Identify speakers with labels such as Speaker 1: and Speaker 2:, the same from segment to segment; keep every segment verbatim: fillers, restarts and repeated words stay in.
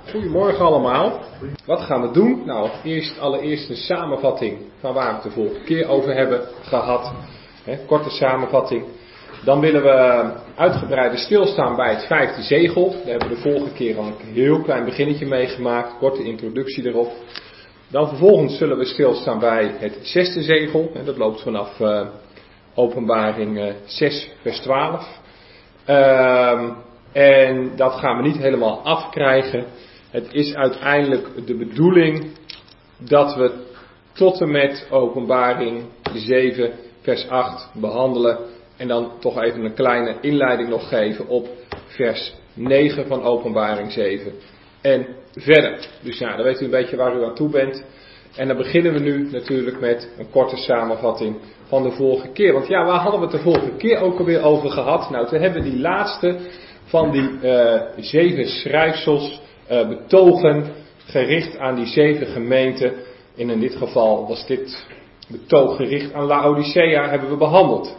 Speaker 1: Goedemorgen allemaal. Wat gaan we doen? Nou, eerst allereerst een samenvatting van waar we het de vorige keer over hebben gehad. He, korte samenvatting. Dan willen we uitgebreider stilstaan bij het vijfde zegel. Daar hebben we de vorige keer al een heel klein beginnetje meegemaakt. Korte introductie erop. Dan vervolgens zullen we stilstaan bij het zesde zegel. En dat loopt vanaf uh, Openbaring uh, zes vers twaalf. Uh, en dat gaan we niet helemaal afkrijgen. Het is uiteindelijk de bedoeling dat we tot en met Openbaring zeven vers acht behandelen. En dan toch even een kleine inleiding nog geven op vers negen van Openbaring zeven. En verder. Dus ja, dan weet u een beetje waar u aan toe bent. En dan beginnen we nu natuurlijk met een korte samenvatting van de vorige keer. Want ja, waar hadden we het de vorige keer ook alweer over gehad? Nou, toen hebben we die laatste van die uh, zeven schrijfsels uh, betogen, gericht aan die zeven gemeenten. En in dit geval was dit betoog gericht aan Laodicea, hebben we behandeld.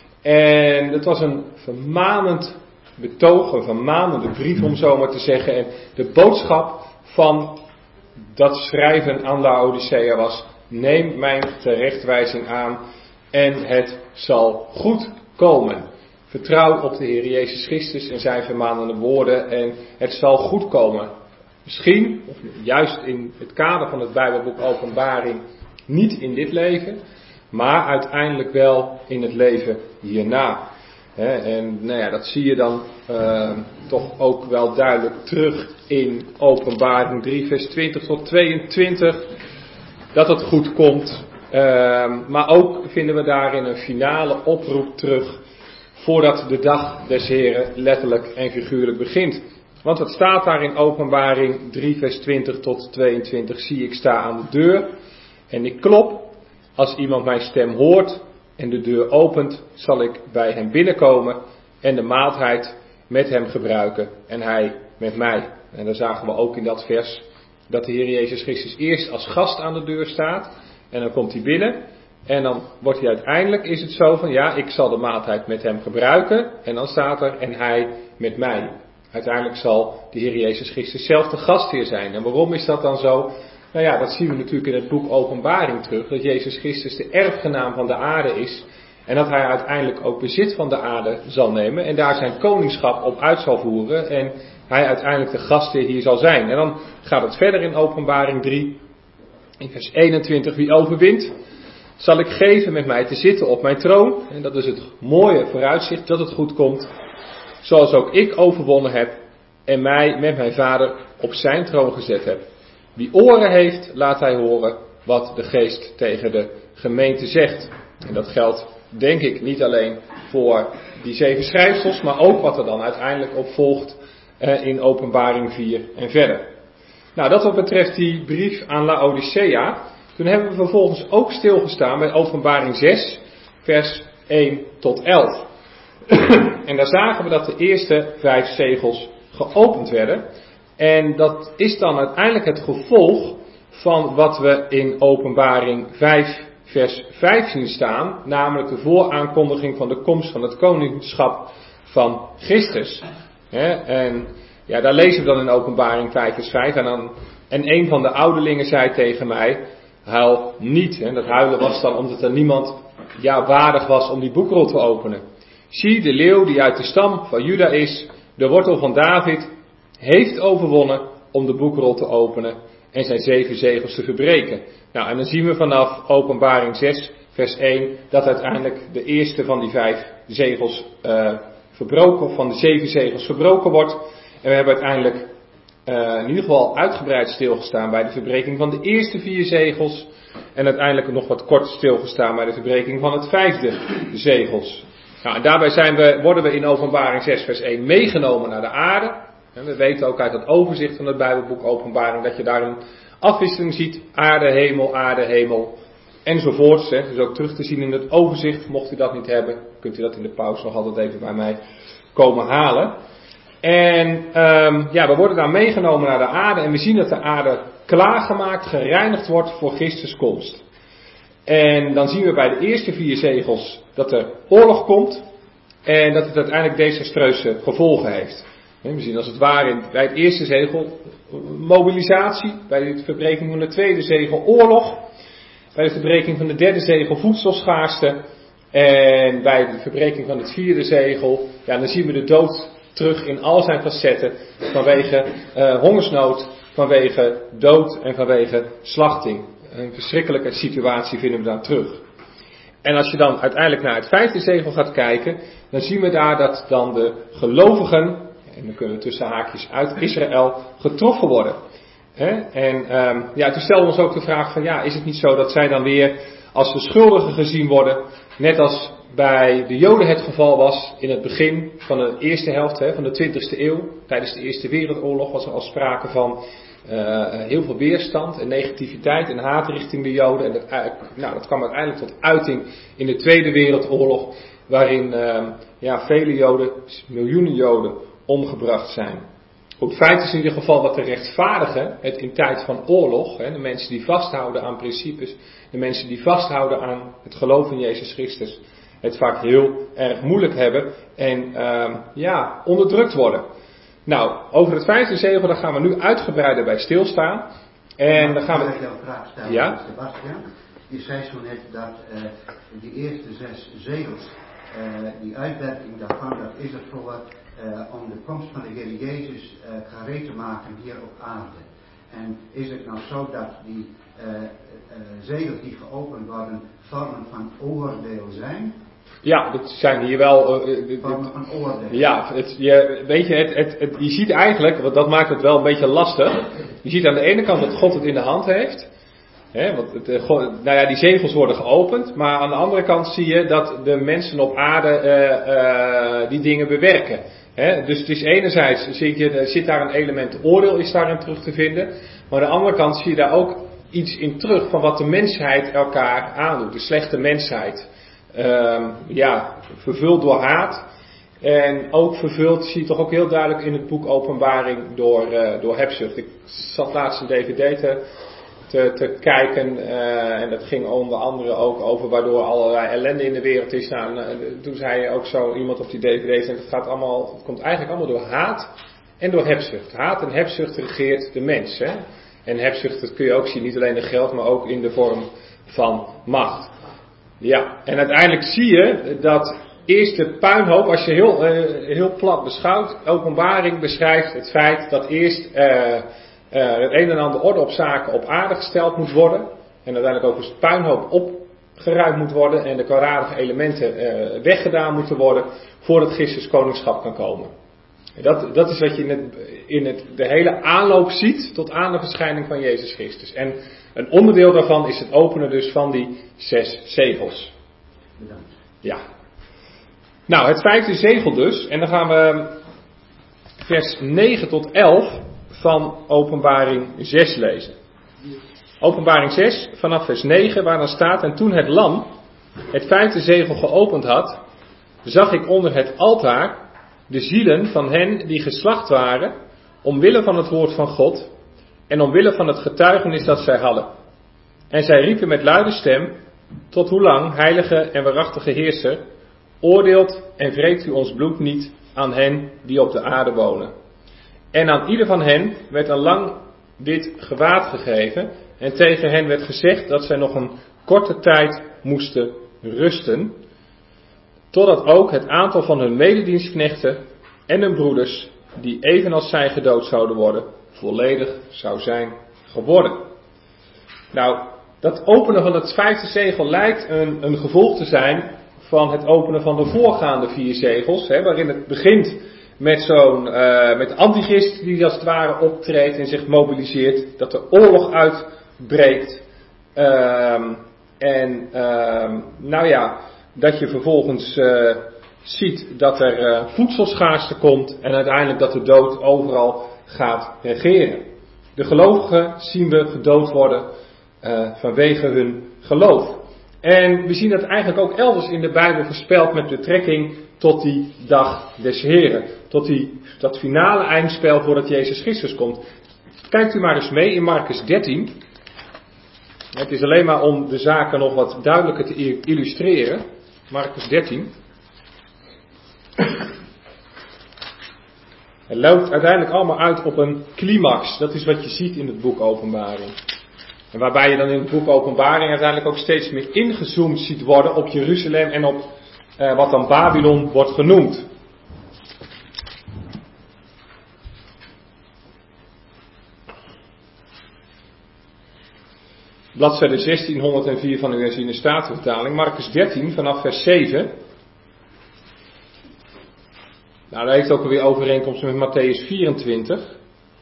Speaker 1: En het was een vermanend betoog, een vermanende brief om zo maar te zeggen. En de boodschap van dat schrijven aan Laodicea was: neem mijn terechtwijzing aan en het zal goed komen. Vertrouw op de Heer Jezus Christus en zijn vermanende woorden en het zal goed komen. Misschien, of juist in het kader van het Bijbelboek Openbaring, niet in dit leven, maar uiteindelijk wel in het leven hierna. He, en nou ja, dat zie je dan uh, toch ook wel duidelijk terug in Openbaring drie vers twintig tot tweeëntwintig. Dat het goed komt. Uh, maar ook vinden we daarin een finale oproep terug voordat de dag des Heren letterlijk en figuurlijk begint. Want wat staat daar in Openbaring drie vers twintig tot tweeëntwintig? Zie, ik sta aan de deur en ik klop. Als iemand mijn stem hoort en de deur opent, zal ik bij hem binnenkomen en de maaltijd met hem gebruiken en hij met mij. En dan zagen we ook in dat vers dat de Heer Jezus Christus eerst als gast aan de deur staat en dan komt hij binnen en dan wordt hij uiteindelijk, is het zo van ja, ik zal de maaltijd met hem gebruiken en dan staat er en hij met mij. Uiteindelijk zal de Heer Jezus Christus zelf de gastheer zijn. En waarom is dat dan zo? Nou ja, dat zien we natuurlijk in het boek Openbaring terug. Dat Jezus Christus de erfgenaam van de aarde is. En dat hij uiteindelijk ook bezit van de aarde zal nemen. En daar zijn koningschap op uit zal voeren. En hij uiteindelijk de gastheer hier zal zijn. En dan gaat het verder in Openbaring drie. In vers eenentwintig. Wie overwint, zal ik geven met mij te zitten op mijn troon. En dat is het mooie vooruitzicht dat het goed komt. Zoals ook ik overwonnen heb. En mij met mijn vader op zijn troon gezet heb. Wie oren heeft, laat hij horen wat de geest tegen de gemeente zegt. En dat geldt, denk ik, niet alleen voor die zeven schrijfsels, maar ook wat er dan uiteindelijk op volgt eh, in Openbaring vier en verder. Nou, dat wat betreft die brief aan Laodicea. Toen hebben we vervolgens ook stilgestaan bij Openbaring zes, vers één tot elf. En daar zagen we dat de eerste vijf zegels geopend werden. En dat is dan uiteindelijk het gevolg van wat we in Openbaring vijf vers vijf zien staan. Namelijk de vooraankondiging van de komst van het koningschap van Christus. He, en ja, daar lezen we dan in Openbaring vijf vers vijf. En, dan, en een van de ouderlingen zei tegen mij: huil niet. En dat huilen was dan omdat er niemand ja, waardig was om die boekrol te openen. Zie, de leeuw die uit de stam van Juda is, de wortel van David, heeft overwonnen om de boekrol te openen en zijn zeven zegels te verbreken. Nou, en dan zien we vanaf Openbaring zes, vers één, dat uiteindelijk de eerste van die vijf zegels uh, verbroken, of van de zeven zegels verbroken wordt. En we hebben uiteindelijk uh, in ieder geval uitgebreid stilgestaan bij de verbreking van de eerste vier zegels. En uiteindelijk nog wat kort stilgestaan bij de verbreking van het vijfde zegels. Nou, en daarbij zijn we, worden we in Openbaring zes, vers één meegenomen naar de aarde. En we weten ook uit het overzicht van het Bijbelboek Openbaring dat je daar een afwisseling ziet. Aarde, hemel, aarde, hemel enzovoorts. Hè. Dus ook terug te zien in het overzicht. Mocht u dat niet hebben, kunt u dat in de pauze nog altijd even bij mij komen halen. En um, ja, we worden daar meegenomen naar de aarde. En we zien dat de aarde klaargemaakt, gereinigd wordt voor Christus komst. En dan zien we bij de eerste vier zegels dat er oorlog komt. En dat het uiteindelijk desastreuze gevolgen heeft. We zien als het ware bij het eerste zegel mobilisatie, bij de verbreking van de tweede zegel oorlog, bij de verbreking van de derde zegel voedselschaarste en bij de verbreking van het vierde zegel, ja, dan zien we de dood terug in al zijn facetten vanwege uh, hongersnood, vanwege dood en vanwege slachting. Een verschrikkelijke situatie vinden we daar terug. En als je dan uiteindelijk naar het vijfde zegel gaat kijken, dan zien we daar dat dan de gelovigen, en dan kunnen we tussen haakjes uit Israël, getroffen worden. He? En um, ja, toen stelden we ons ook de vraag van, ja, is het niet zo dat zij dan weer als de schuldigen gezien worden, net als bij de Joden het geval was in het begin van de eerste helft he, van de twintigste eeuw. Tijdens de Eerste Wereldoorlog was er al sprake van uh, heel veel weerstand en negativiteit en haat richting de Joden. En dat, nou, dat kwam uiteindelijk tot uiting in de Tweede Wereldoorlog, waarin uh, ja, vele Joden, miljoenen Joden, omgebracht zijn. Het feit is in ieder geval dat de rechtvaardigen het in tijd van oorlog, hè, de mensen die vasthouden aan principes, de mensen die vasthouden aan het geloof in Jezus Christus, het vaak heel erg moeilijk hebben en uh, ja, onderdrukt worden. Nou, over het vijfde zegel, daar gaan we nu uitgebreider bij stilstaan. En dan gaan we...
Speaker 2: Mag ik jou een vraag stellen,
Speaker 1: ja?
Speaker 2: Sebastian? Je zei zo net dat uh, die eerste zes zegels, uh, die uitwerking daarvan, dat is er voor uh, om de komst van de Heer Jezus uh, gereed te maken hier op aarde. En is het nou zo dat die uh, uh, zegels die geopend worden vormen van oordeel zijn?
Speaker 1: Ja, dat zijn hier wel... Uh,
Speaker 2: vormen van oordeel. Ja,
Speaker 1: het, je, weet je, het, het, het, je ziet eigenlijk, want dat maakt het wel een beetje lastig. Je ziet aan de ene kant dat God het in de hand heeft. Hè, want het, nou ja, die zegels worden geopend, maar aan de andere kant zie je dat de mensen op aarde uh, uh, die dingen bewerken. Hè, dus het is enerzijds zie je, zit daar een element oordeel is daarin terug te vinden, maar aan de andere kant zie je daar ook iets in terug van wat de mensheid elkaar aandoet, de slechte mensheid. Uh, ja, vervuld door haat en ook vervuld, zie je toch ook heel duidelijk in het boek Openbaring door, uh, door hebzucht. Ik zat laatst een dvd te Te, te kijken uh, en dat ging onder andere ook over waardoor allerlei ellende in de wereld is. Nou, toen zei ook zo iemand op die dvd's en het gaat allemaal, het komt eigenlijk allemaal door haat en door hebzucht. Haat en hebzucht regeert de mens. Hè? En hebzucht, dat kun je ook zien, niet alleen in geld, maar ook in de vorm van macht. Ja, en uiteindelijk zie je dat eerst de puinhoop, als je heel, uh, heel plat beschouwt, Openbaring beschrijft het feit dat eerst uh, Uh, het een en ander orde op zaken op aarde gesteld moet worden. En uiteindelijk ook eens de puinhoop opgeruimd moet worden. En de kwaadaardige elementen uh, weggedaan moeten worden. Voordat Christus koningschap kan komen. En dat, dat is wat je in, het, in het, de hele aanloop ziet tot aan de verschijning van Jezus Christus. En een onderdeel daarvan is het openen dus van die zes zegels.
Speaker 2: Bedankt.
Speaker 1: Ja. Nou, het vijfde zegel dus. En dan gaan we vers negen tot elf... van Openbaring zes lezen. Openbaring zes, vanaf vers negen, waar dan staat: en toen het lam het vijfde zegel geopend had, zag ik onder het altaar de zielen van hen die geslacht waren, omwille van het woord van God, en omwille van het getuigenis dat zij hadden. En zij riepen met luide stem: tot hoe lang, heilige en waarachtige heerser, oordeelt en wreekt u ons bloed niet aan hen die op de aarde wonen. En aan ieder van hen werd een lang wit gewaad gegeven. En tegen hen werd gezegd dat zij nog een korte tijd moesten rusten. Totdat ook het aantal van hun mededienstknechten en hun broeders, die evenals zij gedood zouden worden, volledig zou zijn geworden. Nou, dat openen van het vijfde zegel lijkt een, een gevolg te zijn van het openen van de voorgaande vier zegels. Hè, waarin het begint met zo'n, uh, met de antichrist die als het ware optreedt en zich mobiliseert, dat de oorlog uitbreekt. Um, en um, nou ja, dat je vervolgens uh, ziet dat er uh, voedselschaarste komt en uiteindelijk dat de dood overal gaat regeren. De gelovigen zien we gedood worden uh, vanwege hun geloof. En we zien dat eigenlijk ook elders in de Bijbel voorspeld met betrekking tot die dag des Heren. Tot die, dat finale eindspel voordat Jezus Christus komt. Kijkt u maar eens mee in Marcus dertien. Het is alleen maar om de zaken nog wat duidelijker te illustreren. Marcus dertien. Het loopt uiteindelijk allemaal uit op een climax. Dat is wat je ziet in het boek Openbaring. En waarbij je dan in het boek Openbaring uiteindelijk ook steeds meer ingezoomd ziet worden op Jeruzalem en op uh, wat dan Babylon wordt genoemd. Bladzijde zestienhonderdvier van uw herziene statenvertaling, Marcus dertien vanaf vers zeven. Nou, dat heeft ook alweer overeenkomst met Matthäus vierentwintig.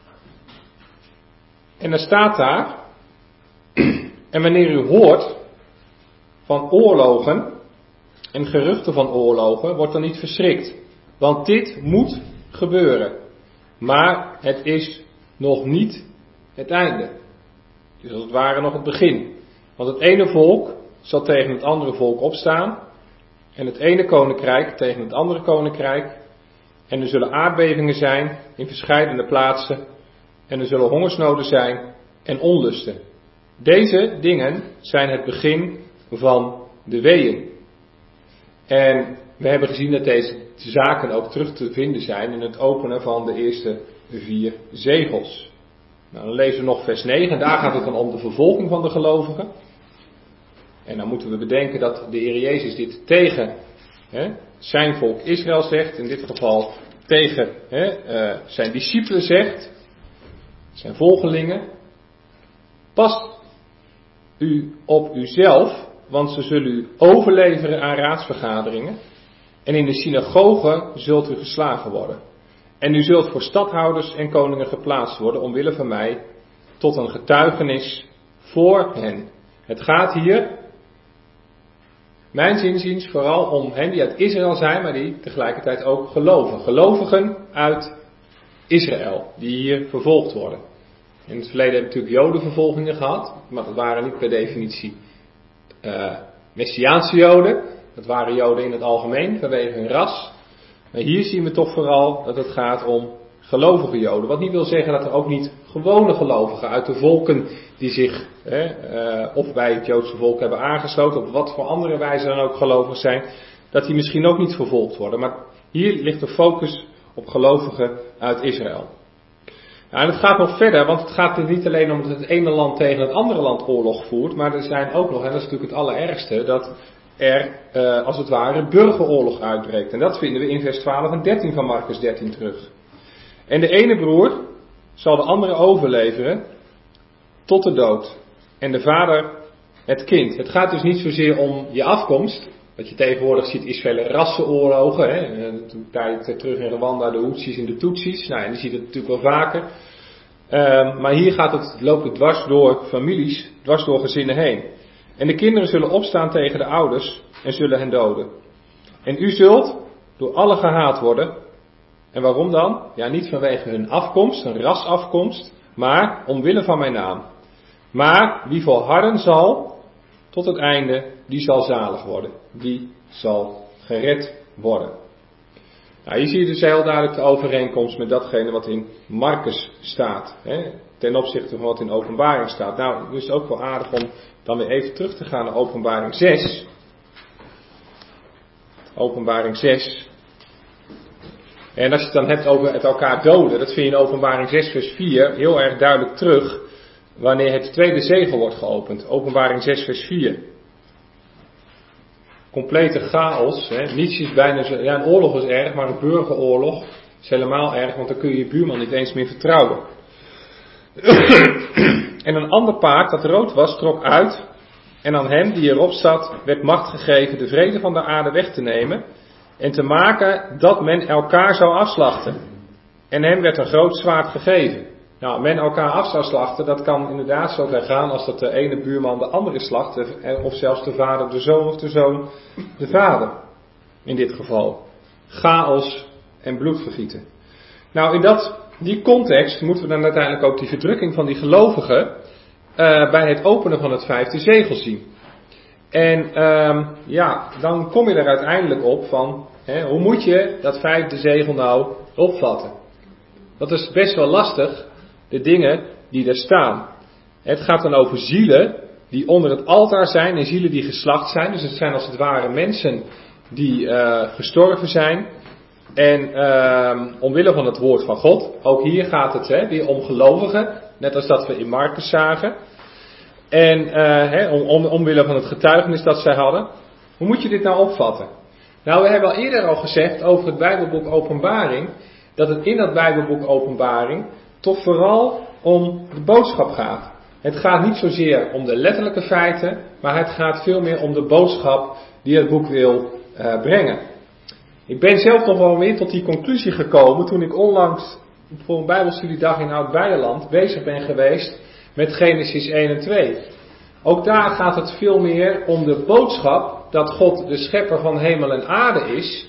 Speaker 1: En dan staat daar, en wanneer u hoort van oorlogen en geruchten van oorlogen, wordt dan niet verschrikt. Want dit moet gebeuren. Maar het is nog niet het einde. Dus als het ware nog het begin. Want het ene volk zal tegen het andere volk opstaan. En het ene koninkrijk tegen het andere koninkrijk. En er zullen aardbevingen zijn in verschillende plaatsen. En er zullen hongersnoden zijn en onlusten. Deze dingen zijn het begin van de weeën. En we hebben gezien dat deze zaken ook terug te vinden zijn in het openen van de eerste vier zegels. Nou, dan lezen we nog vers negen. En daar gaat het dan om de vervolging van de gelovigen. En dan moeten we bedenken dat de Heer Jezus dit tegen hè, zijn volk Israël zegt. In dit geval tegen hè, uh, zijn discipelen zegt. Zijn volgelingen. Pas u op uzelf, want ze zullen u overleveren aan raadsvergaderingen. En in de synagogen zult u geslagen worden. En u zult voor stadhouders en koningen geplaatst worden omwille van mij tot een getuigenis voor hen. Het gaat hier, mijns inziens, vooral om hen die uit Israël zijn, maar die tegelijkertijd ook geloven. Gelovigen uit Israël, die hier vervolgd worden. In het verleden hebben we natuurlijk jodenvervolgingen gehad, maar dat waren niet per definitie uh, Messiaanse joden. Dat waren joden in het algemeen, vanwege hun ras. Maar hier zien we toch vooral dat het gaat om gelovige joden. Wat niet wil zeggen dat er ook niet gewone gelovigen uit de volken die zich eh, uh, of bij het Joodse volk hebben aangesloten, op wat voor andere wijze dan ook gelovig zijn, dat die misschien ook niet vervolgd worden. Maar hier ligt de focus op gelovigen uit Israël. Nou, en het gaat nog verder, want het gaat er niet alleen om dat het ene land tegen het andere land oorlog voert, maar er zijn ook nog, en dat is natuurlijk het allerergste, dat er uh, als het ware burgeroorlog uitbreekt. En dat vinden we in vers twaalf en dertien van Marcus dertien terug. En de ene broer zal de andere overleveren tot de dood. En de vader het kind. Het gaat dus niet zozeer om je afkomst. Wat je tegenwoordig ziet is vele rassenoorlogen. Hè. Een tijd terug in Rwanda de Hutsi's en de Tutsis. Nou, en die ziet het natuurlijk wel vaker. Uh, maar hier gaat het, loopt het dwars door families, dwars door gezinnen heen. En de kinderen zullen opstaan tegen de ouders en zullen hen doden. En u zult door allen gehaat worden. En waarom dan? Ja, niet vanwege hun afkomst, hun rasafkomst, maar omwille van mijn naam. Maar wie volharden zal tot het einde, die zal zalig worden. Die zal gered worden. Nou, hier zie je dus heel duidelijk de overeenkomst met datgene wat in Marcus staat. Hè, ten opzichte van wat in Openbaring staat. Nou, het is ook wel aardig om dan weer even terug te gaan naar Openbaring zes. Openbaring zes. En als je het dan hebt over het elkaar doden, dat vind je in Openbaring zes vers vier heel erg duidelijk terug wanneer het tweede zegel wordt geopend. Openbaring zes vers vier. Complete chaos. Hè. Niets is bijna zo, ja, een oorlog is erg, maar een burgeroorlog is helemaal erg, want dan kun je je buurman niet eens meer vertrouwen. En een ander paard dat rood was, trok uit. En aan hem die erop zat, werd macht gegeven de vrede van de aarde weg te nemen. En te maken dat men elkaar zou afslachten. En hem werd een groot zwaard gegeven. Nou, men elkaar af zou slachten, dat kan inderdaad zo ver gaan als dat de ene buurman de andere slacht. Of zelfs de vader de zoon of de zoon de vader. In dit geval. Chaos en bloedvergieten. Nou, in dat, die context moeten we dan uiteindelijk ook die verdrukking van die gelovigen uh, bij het openen van het vijfde zegel zien. En um, ja, dan kom je er uiteindelijk op van, hè, hoe moet je dat vijfde zegel nou opvatten? Dat is best wel lastig, de dingen die er staan. Het gaat dan over zielen die onder het altaar zijn en zielen die geslacht zijn. Dus het zijn als het ware mensen die uh, gestorven zijn. En uh, omwille van het woord van God, ook hier gaat het hè, weer om gelovigen, net als dat we in Marcus zagen. En uh, hè, om, om, omwille van het getuigenis dat zij hadden. Hoe moet je dit nou opvatten? Nou, we hebben al eerder al gezegd over het Bijbelboek Openbaring, dat het in dat Bijbelboek Openbaring toch vooral om de boodschap gaat. Het gaat niet zozeer om de letterlijke feiten, maar het gaat veel meer om de boodschap die het boek wil uh, brengen. Ik ben zelf nog wel meer tot die conclusie gekomen toen ik onlangs voor een Bijbelstudiedag in Oud-Beijerland bezig ben geweest met Genesis één en twee. Ook daar gaat het veel meer om de boodschap dat God de schepper van hemel en aarde is,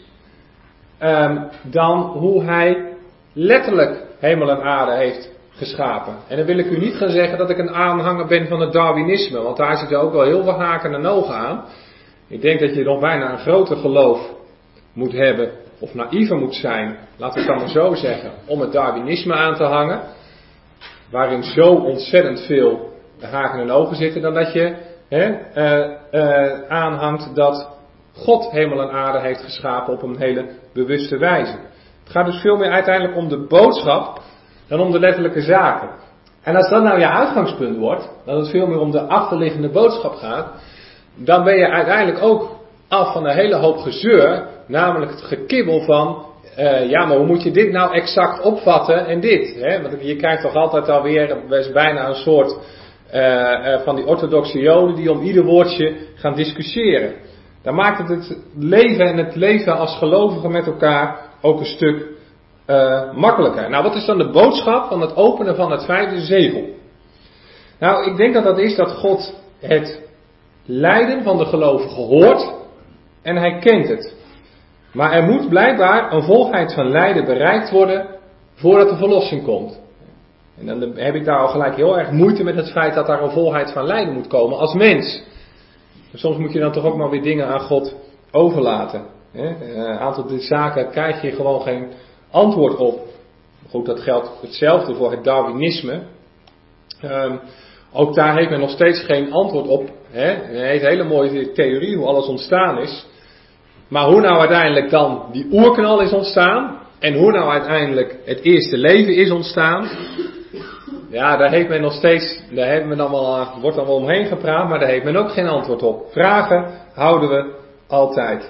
Speaker 1: um, dan hoe hij letterlijk hemel en aarde heeft geschapen. En dan wil ik u niet gaan zeggen dat ik een aanhanger ben van het Darwinisme, want daar zitten ook wel heel veel haken en ogen aan. Ik denk dat je nog bijna een groter geloof moet hebben, of naïver moet zijn, laten we het dan maar zo zeggen, om het Darwinisme aan te hangen, waarin zo ontzettend veel haken en ogen zitten, dan dat je hè, uh, uh, aanhangt dat God hemel en aarde heeft geschapen op een hele bewuste wijze. Het gaat dus veel meer uiteindelijk om de boodschap dan om de letterlijke zaken. En als dat nou je uitgangspunt wordt, dat het veel meer om de achterliggende boodschap gaat, dan ben je uiteindelijk ook af van een hele hoop gezeur, namelijk het gekibbel van, uh, ja maar hoe moet je dit nou exact opvatten en dit? Hè? Want je krijgt toch altijd alweer, best bijna een soort uh, uh, van die orthodoxe joden die om ieder woordje gaan discussiëren. Dan maakt het het leven en het leven als gelovigen met elkaar ook een stuk uh, makkelijker. Nou, wat is dan de boodschap van het openen van het vijfde zegel? Nou, ik denk dat dat is dat God het lijden van de gelovigen hoort en hij kent het. Maar er moet blijkbaar een volheid van lijden bereikt worden voordat de verlossing komt. En dan heb ik daar al gelijk heel erg moeite met het feit dat daar een volheid van lijden moet komen als mens. Soms moet je dan toch ook maar weer dingen aan God overlaten. Een aantal zaken krijg je gewoon geen antwoord op. Goed, dat geldt hetzelfde voor het Darwinisme. Um, ook daar heeft men nog steeds geen antwoord op. Hè? Hij heeft een hele mooie theorie hoe alles ontstaan is. Maar hoe nou uiteindelijk dan die oerknal is ontstaan. En hoe nou uiteindelijk het eerste leven is ontstaan. Ja, daar heeft men nog steeds, daar heeft men dan wel, wordt dan wel omheen gepraat, maar daar heeft men ook geen antwoord op. Vragen houden we altijd.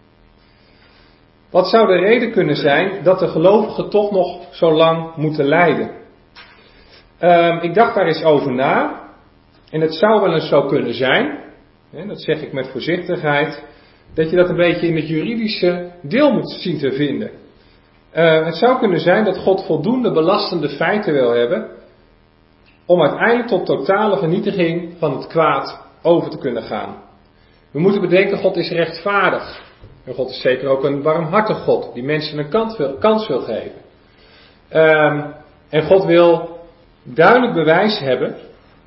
Speaker 1: Wat zou de reden kunnen zijn dat de gelovigen toch nog zo lang moeten lijden? Um, ik dacht daar eens over na. En het zou wel eens zo kunnen zijn, hè, dat zeg ik met voorzichtigheid, dat je dat een beetje in het juridische deel moet zien te vinden. Uh, het zou kunnen zijn dat God voldoende belastende feiten wil hebben om uiteindelijk tot totale vernietiging van het kwaad over te kunnen gaan. We moeten bedenken, God is rechtvaardig. En God is zeker ook een barmhartig God, die mensen een kans wil, kans wil geven. Um, en God wil duidelijk bewijs hebben,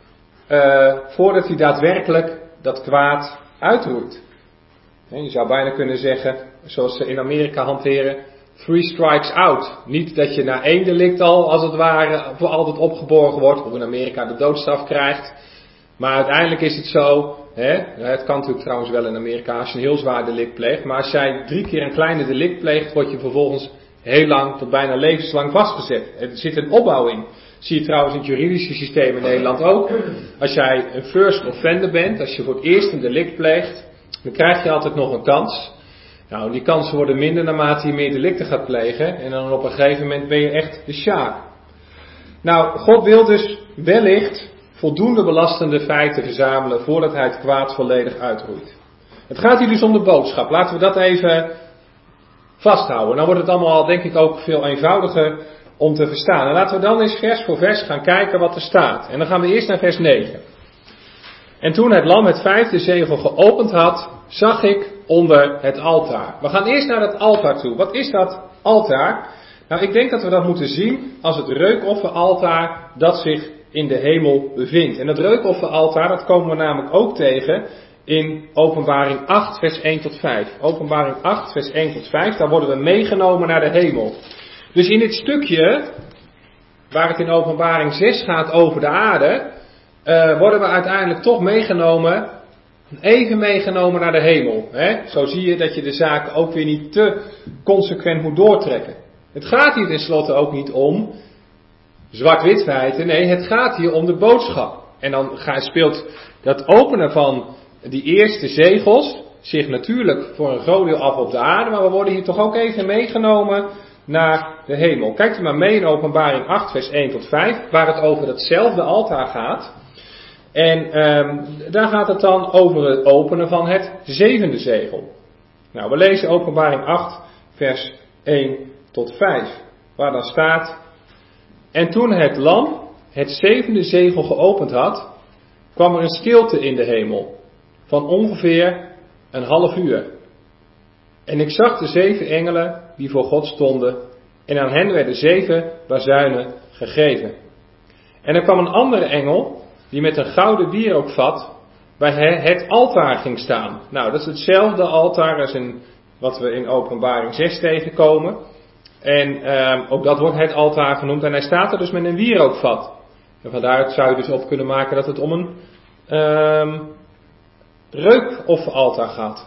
Speaker 1: uh, voordat hij daadwerkelijk dat kwaad uitroeit. En je zou bijna kunnen zeggen, zoals ze in Amerika hanteren, three strikes out. Niet dat je na één delict al, als het ware, voor altijd opgeborgen wordt, of in Amerika de doodstraf krijgt. Maar uiteindelijk is het zo, hè, het kan natuurlijk trouwens wel in Amerika als je een heel zwaar delict pleegt, maar als jij drie keer een kleine delict pleegt, word je vervolgens heel lang, tot bijna levenslang vastgezet. Er zit een opbouw in. Zie je trouwens in het juridische systeem in Nederland ook. Als jij een first offender bent, als je voor het eerst een delict pleegt, dan krijg je altijd nog een kans. Nou, die kansen worden minder naarmate je meer delicten gaat plegen. En dan op een gegeven moment ben je echt de sjaak. Nou, God wil dus wellicht voldoende belastende feiten verzamelen voordat hij het kwaad volledig uitroeit. Het gaat hier dus om de boodschap. Laten we dat even vasthouden. Dan wordt het allemaal, denk ik, ook veel eenvoudiger om te verstaan. En laten we dan eens vers voor vers gaan kijken wat er staat. En dan gaan we eerst naar vers negen. En toen het lam het vijfde zegel geopend had, zag ik onder het altaar. We gaan eerst naar het altaar toe. Wat is dat altaar? Nou, ik denk dat we dat moeten zien als het reukofferaltaar dat zich in de hemel bevindt. En het reukofferaltaar, dat komen we namelijk ook tegen in Openbaring acht, vers één tot vijf. Openbaring acht, vers één tot vijf, daar worden we meegenomen naar de hemel. Dus in dit stukje, waar het in Openbaring zes gaat over de aarde, uh, worden we uiteindelijk toch meegenomen even meegenomen naar de hemel. Hè? Zo zie je dat je de zaken ook weer niet te consequent moet doortrekken. Het gaat hier tenslotte ook niet om zwart-wit feiten. Nee, het gaat hier om de boodschap. En dan speelt dat openen van die eerste zegels zich natuurlijk voor een groot deel af op de aarde. Maar we worden hier toch ook even meegenomen naar de hemel. Kijkt u maar mee in Openbaring acht vers één tot vijf. Waar het over datzelfde altaar gaat. En um, daar gaat het dan over het openen van het zevende zegel. Nou, we lezen Openbaring acht vers één tot vijf. Waar dan staat: En toen het lam het zevende zegel geopend had, kwam er een stilte in de hemel. Van ongeveer een half uur. En ik zag de zeven engelen die voor God stonden. En aan hen werden zeven bazuinen gegeven. En er kwam een andere engel die met een gouden wierookvat bij het altaar ging staan. Nou, dat is hetzelfde altaar als in wat we in Openbaring zes tegenkomen. En uh, ook dat wordt het altaar genoemd. En hij staat er dus met een wierookvat. En vandaar zou je dus op kunnen maken dat het om een uh, reukofferaltaar gaat.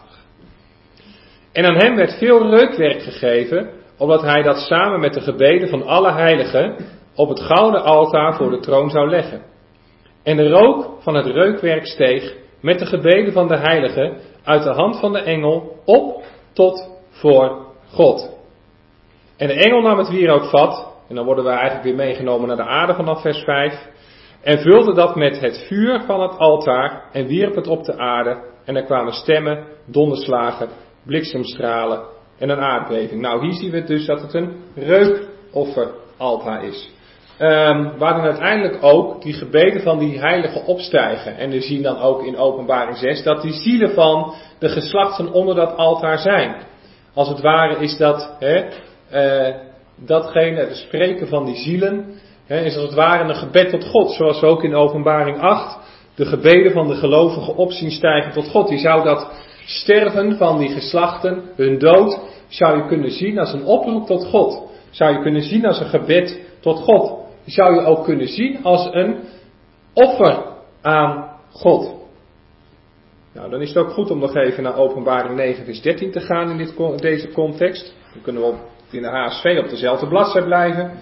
Speaker 1: En aan hem werd veel reukwerk gegeven, omdat hij dat samen met de gebeden van alle heiligen op het gouden altaar voor de troon zou leggen. En de rook van het reukwerk steeg met de gebeden van de heiligen uit de hand van de engel op tot voor God. En de engel nam het wierookvat, en dan worden we eigenlijk weer meegenomen naar de aarde vanaf vers vijf, en vulde dat met het vuur van het altaar en wierp het op de aarde, en er kwamen stemmen, donderslagen, bliksemstralen en een aardbeving. Nou, hier zien we dus dat het een reukofferaltaar is. Um, waar dan uiteindelijk ook die gebeden van die heiligen opstijgen. En we zien dan ook in Openbaring zes dat die zielen van de geslachten onder dat altaar zijn. Als het ware is dat, hè, uh, datgene, het spreken van die zielen, hè, is als het ware een gebed tot God. Zoals we ook in Openbaring acht de gebeden van de gelovigen op zien stijgen tot God. Je zou dat sterven van die geslachten, hun dood, zou je kunnen zien als een oproep tot God. Zou je kunnen zien als een gebed tot God. Zou je ook kunnen zien als een offer aan God. Nou, dan is het ook goed om nog even naar Openbaring negen vers dertien te gaan in dit, deze context. Dan kunnen we op, in de H S V op dezelfde bladzijde blijven.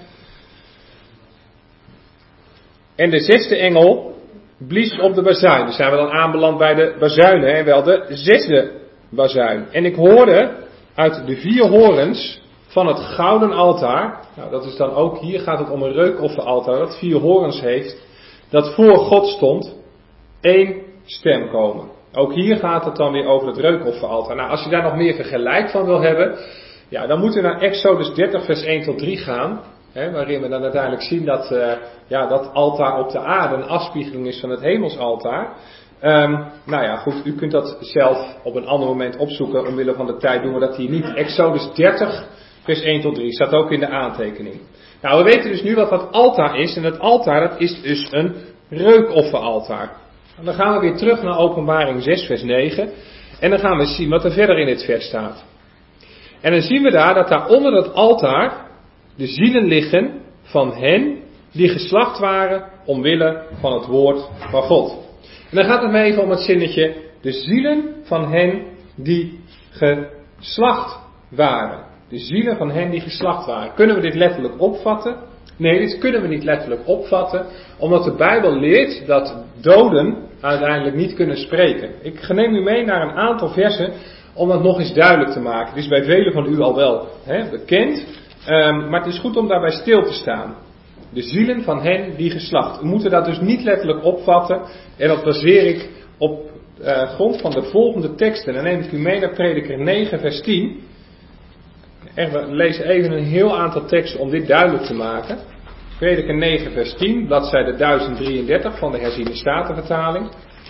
Speaker 1: En de zesde engel blies op de bazuin. Dan zijn we dan aanbeland bij de bazuinen, en wel de zesde bazuin. En ik hoorde uit de vier horens van het gouden altaar, nou dat is dan ook, hier gaat het om een reukofferaltaar dat vier horens heeft, dat voor God stond, één stem komen. Ook hier gaat het dan weer over het reukofferaltaar. Nou, als je daar nog meer vergelijk van wil hebben, ja, dan moeten we naar Exodus dertig vers één tot drie gaan, hè, waarin we dan uiteindelijk zien dat, uh, ja, dat altaar op de aarde een afspiegeling is van het hemelsaltaar. Um, nou ja, goed, u kunt dat zelf op een ander moment opzoeken, omwille van de tijd doen we dat hier niet. Exodus dertig vers één tot drie, staat ook in de aantekening. Nou, we weten dus nu wat dat altaar is. En dat altaar, dat is dus een reukofferaltaar. En dan gaan we weer terug naar Openbaring zes vers negen. En dan gaan we zien wat er verder in het vers staat. En dan zien we daar dat daar onder dat altaar de zielen liggen van hen die geslacht waren omwille van het woord van God. En dan gaat het me even om het zinnetje, de zielen van hen die geslacht waren. De zielen van hen die geslacht waren. Kunnen we dit letterlijk opvatten? Nee, dit kunnen we niet letterlijk opvatten. Omdat de Bijbel leert dat doden uiteindelijk niet kunnen spreken. Ik neem u mee naar een aantal versen om dat nog eens duidelijk te maken. Het is bij velen van u al wel hè, bekend. Um, maar het is goed om daarbij stil te staan. De zielen van hen die geslacht. We moeten dat dus niet letterlijk opvatten. En dat baseer ik op uh, grond van de volgende teksten. Dan neem ik u mee naar Prediker negen vers tien. En we lezen even een heel aantal teksten om dit duidelijk te maken. Prediker negen vers tien, bladzijde duizend drieëndertig van de herziene statenvertaling.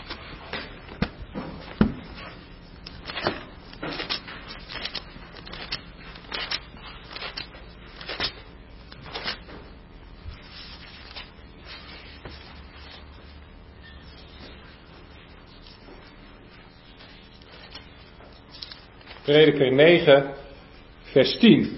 Speaker 1: Prediker negen vers tien.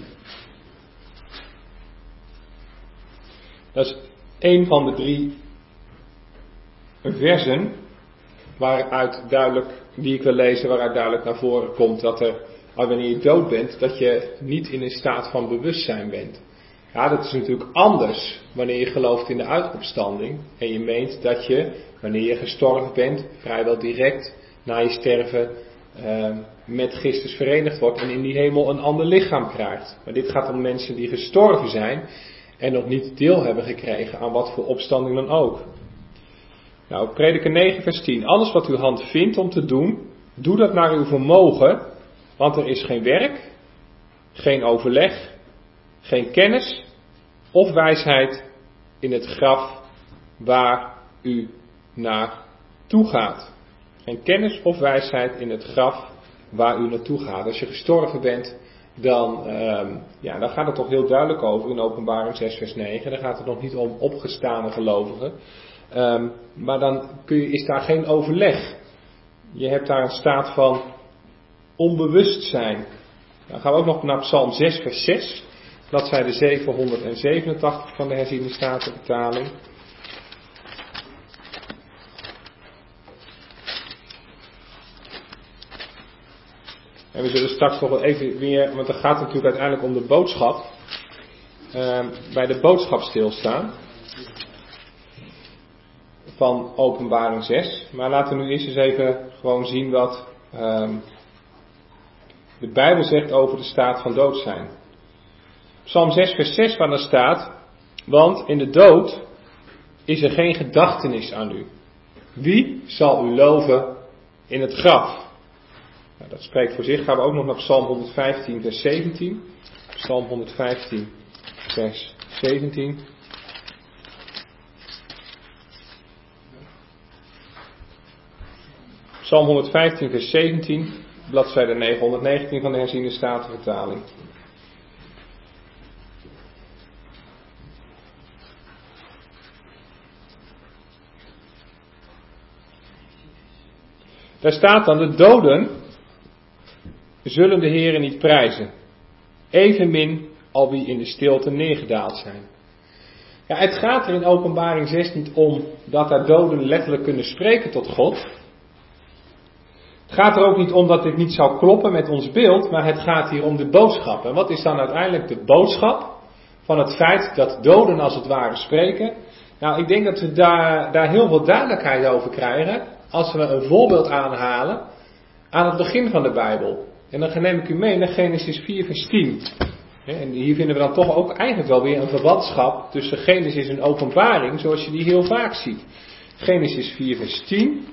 Speaker 1: Dat is een van de drie versen waaruit duidelijk, die ik wil lezen, waaruit duidelijk naar voren komt dat er, wanneer je dood bent, dat je niet in een staat van bewustzijn bent. Ja, dat is natuurlijk anders wanneer je gelooft in de uitopstanding en je meent dat je, wanneer je gestorven bent, vrijwel direct na je sterven uh, met Christus verenigd wordt en in die hemel een ander lichaam krijgt. Maar dit gaat om mensen die gestorven zijn en nog niet deel hebben gekregen aan wat voor opstanding dan ook. Nou, Prediker negen vers tien. Alles wat uw hand vindt om te doen, doe dat naar uw vermogen, want er is geen werk, geen overleg, geen kennis of wijsheid in het graf waar u naartoe gaat. Geen kennis of wijsheid in het graf waar u naartoe gaat. Als je gestorven bent, dan, um, ja, dan gaat het toch heel duidelijk over in Openbaring zes vers negen. Dan gaat het nog niet om opgestane gelovigen. Um, maar dan kun je, is daar geen overleg. Je hebt daar een staat van onbewustzijn. Dan gaan we ook nog naar Psalm zes vers zes. Bladzijde zevenhonderdzevenentachtig van de herziene statenvertaling. En we zullen straks nog wel even weer, want het gaat natuurlijk uiteindelijk om de boodschap, uh, bij de boodschap stilstaan van Openbaring zes. Maar laten we nu eerst eens even gewoon zien wat uh, de Bijbel zegt over de staat van dood zijn. Psalm zes vers zes waar dan staat, want in de dood is er geen gedachtenis aan u. Wie zal u loven in het graf? Nou, dat spreekt voor zich. Gaan we ook nog naar Psalm honderdvijftien vers zeventien. Psalm honderdvijftien vers zeventien. Psalm honderdvijftien vers zeventien, bladzijde negenhonderdnegentien van de herziene statenvertaling. Daar staat dan, de doden zullen de Heere niet prijzen, evenmin al wie in de stilte neergedaald zijn. Ja, het gaat er in Openbaring zes niet om dat daar doden letterlijk kunnen spreken tot God. Het gaat er ook niet om dat dit niet zou kloppen met ons beeld, maar het gaat hier om de boodschap. En wat is dan uiteindelijk de boodschap van het feit dat doden als het ware spreken? Nou, ik denk dat we daar, daar heel veel duidelijkheid over krijgen als we een voorbeeld aanhalen aan het begin van de Bijbel. En dan neem ik u mee naar Genesis vier vers tien. En hier vinden we dan toch ook eigenlijk wel weer een verwantschap tussen Genesis en Openbaring, zoals je die heel vaak ziet. Genesis vier vers tien.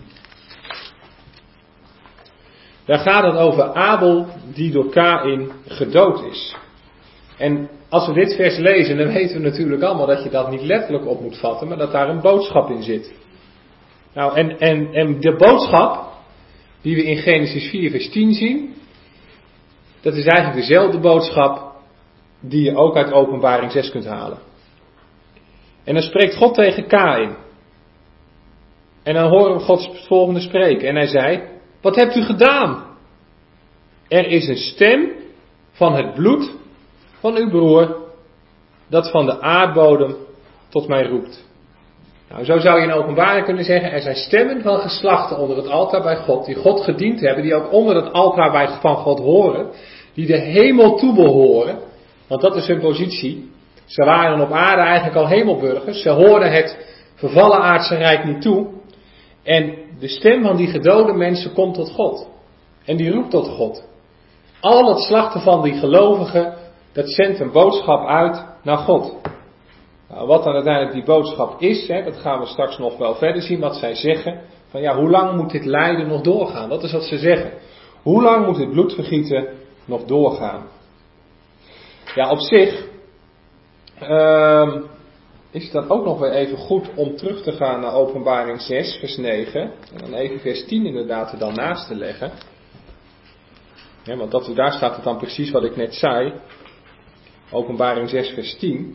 Speaker 1: Daar gaat het over Abel die door Kaïn gedood is. En als we dit vers lezen, dan weten we natuurlijk allemaal dat je dat niet letterlijk op moet vatten, maar dat daar een boodschap in zit. Nou, en, en, en de boodschap die we in Genesis vier vers tien zien, dat is eigenlijk dezelfde boodschap die je ook uit Openbaring zes kunt halen. En dan spreekt God tegen Kaïn. En dan horen we God het volgende spreken. En hij zei, wat hebt u gedaan? Er is een stem van het bloed van uw broer, dat van de aardbodem tot mij roept. Nou, zo zou je in Openbaring kunnen zeggen, er zijn stemmen van geslachten onder het altaar bij God, die God gediend hebben, die ook onder het altaar bij, van God horen, die de hemel toebehoren, want dat is hun positie. Ze waren op aarde eigenlijk al hemelburgers, ze hoorden het vervallen aardse rijk niet toe, en de stem van die gedode mensen komt tot God. En die roept tot God. Al het slachten van die gelovigen, dat zendt een boodschap uit naar God. Nou, wat dan uiteindelijk die boodschap is, hè, dat gaan we straks nog wel verder zien, wat zij zeggen. Van ja, hoe lang moet dit lijden nog doorgaan? Dat is wat ze zeggen. Hoe lang moet dit bloedvergieten nog doorgaan? Ja, op zich uh, is dat ook nog weer even goed om terug te gaan naar Openbaring zes, vers negen. En dan even vers tien inderdaad er dan naast te leggen. Ja, want dat, daar staat het dan precies wat ik net zei. Openbaring zes, vers tien.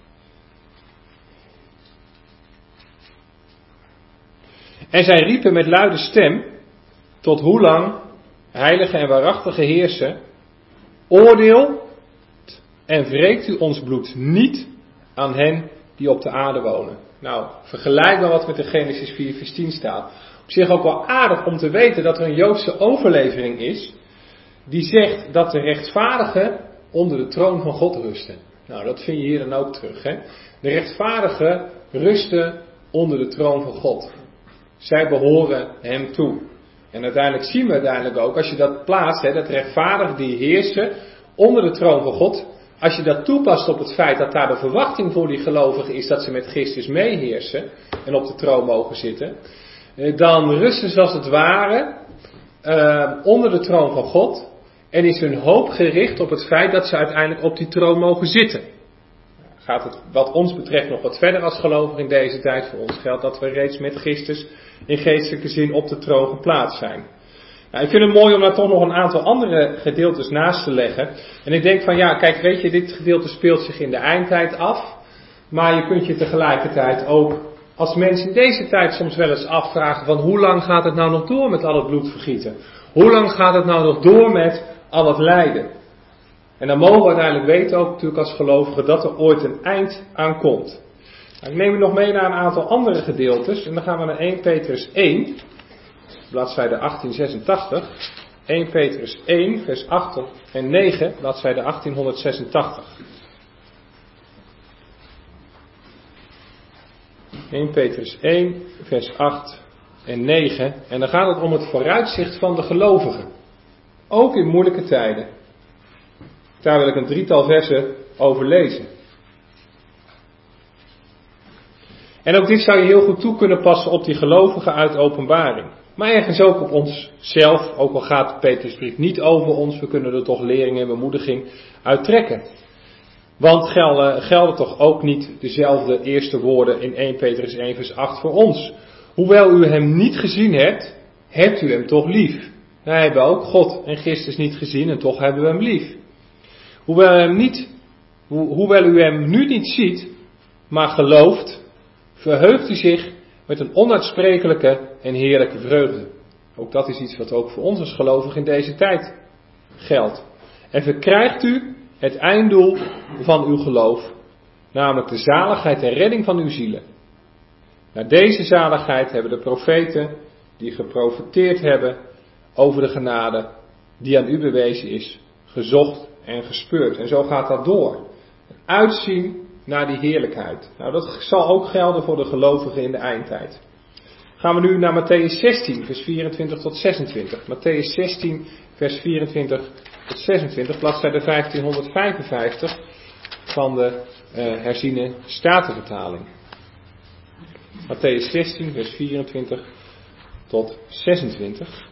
Speaker 1: En zij riepen met luide stem, tot hoe lang, heilige en waarachtige heerser, oordeelt en wreekt u ons bloed niet aan hen die op de aarde wonen. Nou, vergelijk maar wat met de Genesis vier vers tien staat. Op zich ook wel aardig om te weten dat er een Joodse overlevering is die zegt dat de rechtvaardigen onder de troon van God rusten. Nou, dat vind je hier dan ook terug. Hè? De rechtvaardigen rusten onder de troon van God. Zij behoren hem toe. En uiteindelijk zien we uiteindelijk ook, als je dat plaatst, hè, dat rechtvaardigen die heersen onder de troon van God. Als je dat toepast op het feit dat daar de verwachting voor die gelovigen is dat ze met Christus meeheersen en op de troon mogen zitten. Dan rusten ze als het ware uh, onder de troon van God. En is hun hoop gericht op het feit dat ze uiteindelijk op die troon mogen zitten. Gaat het wat ons betreft nog wat verder als gelovigen in deze tijd. Voor ons geldt dat we reeds met Christus in geestelijke zin op de troon geplaatst zijn. Nou, ik vind het mooi om daar toch nog een aantal andere gedeeltes naast te leggen. En ik denk van ja, kijk, weet je, dit gedeelte speelt zich in de eindtijd af. Maar je kunt je tegelijkertijd ook als mensen in deze tijd soms wel eens afvragen van hoe lang gaat het nou nog door met al het bloedvergieten? Hoe lang gaat het nou nog door met al het lijden? En dan mogen we uiteindelijk weten ook natuurlijk als gelovigen dat er ooit een eind aan komt. Nou, ik neem je nog mee naar een aantal andere gedeeltes. En dan gaan we naar eerste Petrus één, bladzijde achttien zesentachtig. eerste Petrus één, vers acht en negen, bladzijde achttienhonderdzesentachtig. eerste Petrus één, vers acht en negen. En dan gaat het om het vooruitzicht van de gelovigen. Ook in moeilijke tijden. Daar wil ik een drietal versen over lezen. En ook dit zou je heel goed toe kunnen passen op die gelovigen uit Openbaring. Maar ergens ook op onszelf, ook al gaat de Petrusbrief niet over ons, we kunnen er toch lering en bemoediging uit trekken. Want gelden, gelden toch ook niet dezelfde eerste woorden in eerste Petrus één vers acht voor ons. Hoewel u hem niet gezien hebt, hebt u hem toch lief. Wij hebben ook God en Christus niet gezien en toch hebben we hem lief. Hoewel, hem niet, ho, hoewel u hem nu niet ziet, maar gelooft, verheugt u zich met een onuitsprekelijke en heerlijke vreugde. Ook dat is iets wat ook voor ons als gelovigen in deze tijd geldt. En verkrijgt u het einddoel van uw geloof, namelijk de zaligheid en redding van uw zielen. Naar deze zaligheid hebben de profeten die geprofeteerd hebben over de genade die aan u bewezen is, gezocht en gespeurd. En zo gaat dat door. Uitzien naar die heerlijkheid. Nou, dat zal ook gelden voor de gelovigen in de eindtijd. Gaan we nu naar Mattheüs zestien, vers vierentwintig tot zesentwintig. Mattheüs zestien, vers vierentwintig tot zesentwintig, bladzijde vijftienhonderdvijfenvijftig van de uh, herziene statenvertaling. Mattheüs zestien, vers vierentwintig tot zesentwintig.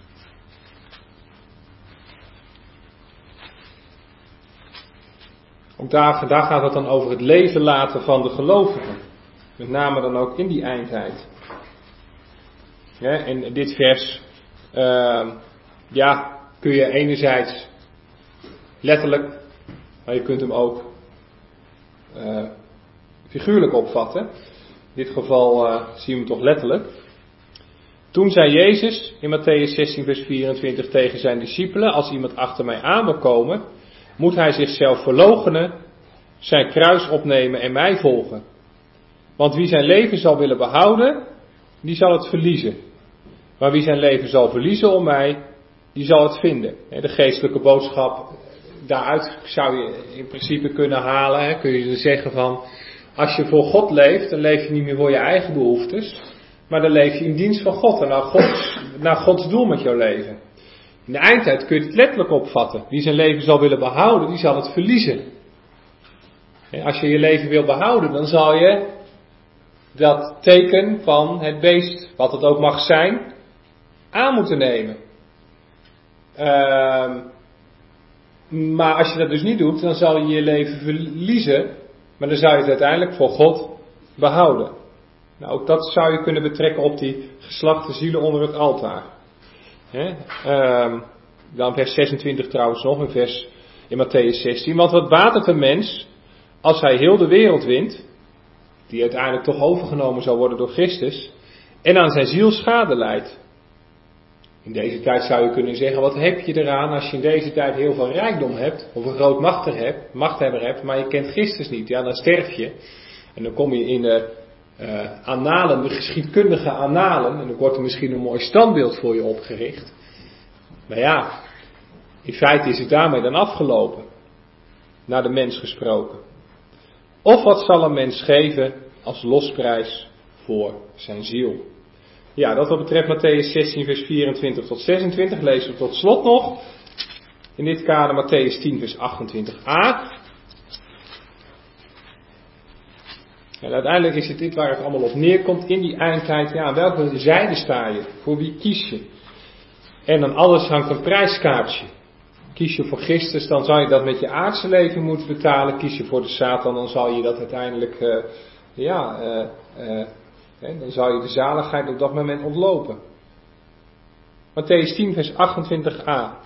Speaker 1: Ook daar, daar gaat het dan over het leven laten van de gelovigen. Met name dan ook in die eindtijd. Ja, en dit vers, uh, ja, kun je enerzijds letterlijk, maar je kunt hem ook uh, figuurlijk opvatten. In dit geval uh, zien we hem toch letterlijk. Toen zei Jezus in Mattheüs zestien vers vierentwintig tegen zijn discipelen: als iemand achter mij aan wil komen, moet hij zichzelf verloochenen, zijn kruis opnemen en mij volgen. Want wie zijn leven zal willen behouden, die zal het verliezen. Maar wie zijn leven zal verliezen om mij, die zal het vinden. De geestelijke boodschap, daaruit zou je in principe kunnen halen, kun je zeggen van, als je voor God leeft, dan leef je niet meer voor je eigen behoeftes, maar dan leef je in dienst van God en naar Gods, naar Gods doel met jouw leven. In de eindtijd kun je het letterlijk opvatten. Wie zijn leven zal willen behouden, die zal het verliezen. En als je je leven wil behouden, dan zal je dat teken van het beest, wat het ook mag zijn, aan moeten nemen. Uh, maar als je dat dus niet doet, dan zal je je leven verliezen, maar dan zou je het uiteindelijk voor God behouden. Nou, ook dat zou je kunnen betrekken op die geslachte zielen onder het altaar. He, uh, dan vers zesentwintig trouwens nog, een vers in Mattheüs zestien. Want wat baat het een mens als hij heel de wereld wint, die uiteindelijk toch overgenomen zal worden door Christus, en aan zijn ziel schade leidt? In deze tijd zou je kunnen zeggen, wat heb je eraan als je in deze tijd heel veel rijkdom hebt, of een groot machthebber hebt, maar je kent Christus niet, ja dan sterf je. En dan kom je in de uh, annalen, de geschiedkundige annalen, en dan wordt er misschien een mooi standbeeld voor je opgericht. Maar ja, in feite is het daarmee dan afgelopen. Naar de mens gesproken. Of wat zal een mens geven als losprijs voor zijn ziel? Ja, dat wat betreft Mattheüs zestien vers vierentwintig tot zesentwintig lezen we tot slot nog. In dit kader Mattheüs tien vers achtentwintig a. En uiteindelijk is het dit waar het allemaal op neerkomt in die eindtijd. Ja, aan welke zijde sta je? Voor wie kies je? En aan alles hangt een prijskaartje. Kies je voor Christus, dan zal je dat met je aardse leven moeten betalen. Kies je voor de Satan, dan zal je dat uiteindelijk, uh, ja, uh, uh, hè, dan zal je de zaligheid op dat moment ontlopen. Mattheüs tien vers achtentwintig a.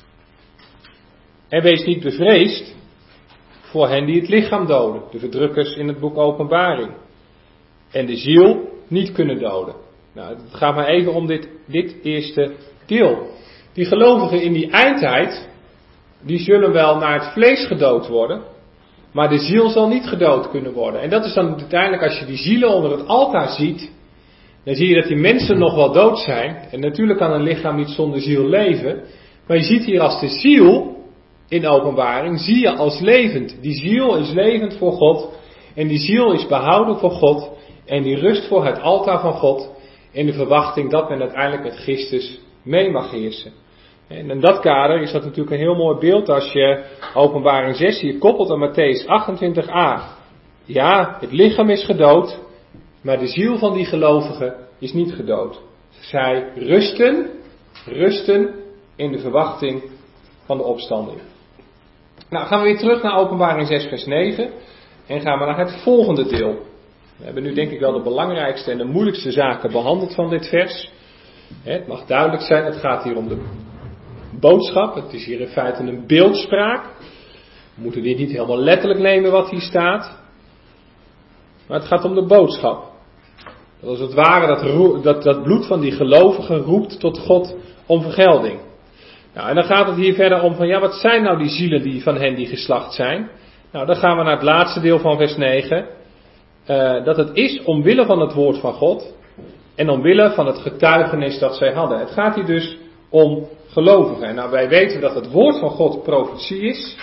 Speaker 1: En wees niet bevreesd voor hen die het lichaam doden, de verdrukkers in het boek Openbaring. En de ziel niet kunnen doden. Nou, het gaat maar even om dit, dit eerste deel. Die gelovigen in die eindtijd, die zullen wel naar het vlees gedood worden, maar de ziel zal niet gedood kunnen worden. En dat is dan uiteindelijk, als je die zielen onder het altaar ziet, dan zie je dat die mensen nog wel dood zijn. En natuurlijk kan een lichaam niet zonder ziel leven, maar je ziet hier als de ziel in Openbaring, zie je als levend. Die ziel is levend voor God en die ziel is behouden voor God en die rust voor het altaar van God in de verwachting dat men uiteindelijk met Christus mee mag heersen. En in dat kader is dat natuurlijk een heel mooi beeld als je Openbaring zes hier koppelt aan Mattheüs achtentwintig a. Ja, het lichaam is gedood, maar de ziel van die gelovigen is niet gedood. Zij rusten, rusten in de verwachting van de opstanding. Nou, gaan we weer terug naar Openbaring zes vers negen en gaan we naar het volgende deel. We hebben nu denk ik wel de belangrijkste en de moeilijkste zaken behandeld van dit vers. Het mag duidelijk zijn, het gaat hier om de boodschap. Het is hier in feite een beeldspraak. We moeten dit niet helemaal letterlijk nemen wat hier staat. Maar het gaat om de boodschap. Dat als het ware dat, roe, dat, dat bloed van die gelovigen roept tot God om vergelding. Nou, en dan gaat het hier verder om van, ja, wat zijn nou die zielen die van hen die geslacht zijn? Nou, dan gaan we naar het laatste deel van vers negen. Uh, dat het is omwille van het woord van God en omwille van het getuigenis dat zij hadden. Het gaat hier dus om gelovigen. En nou, wij weten dat het woord van God profetie is.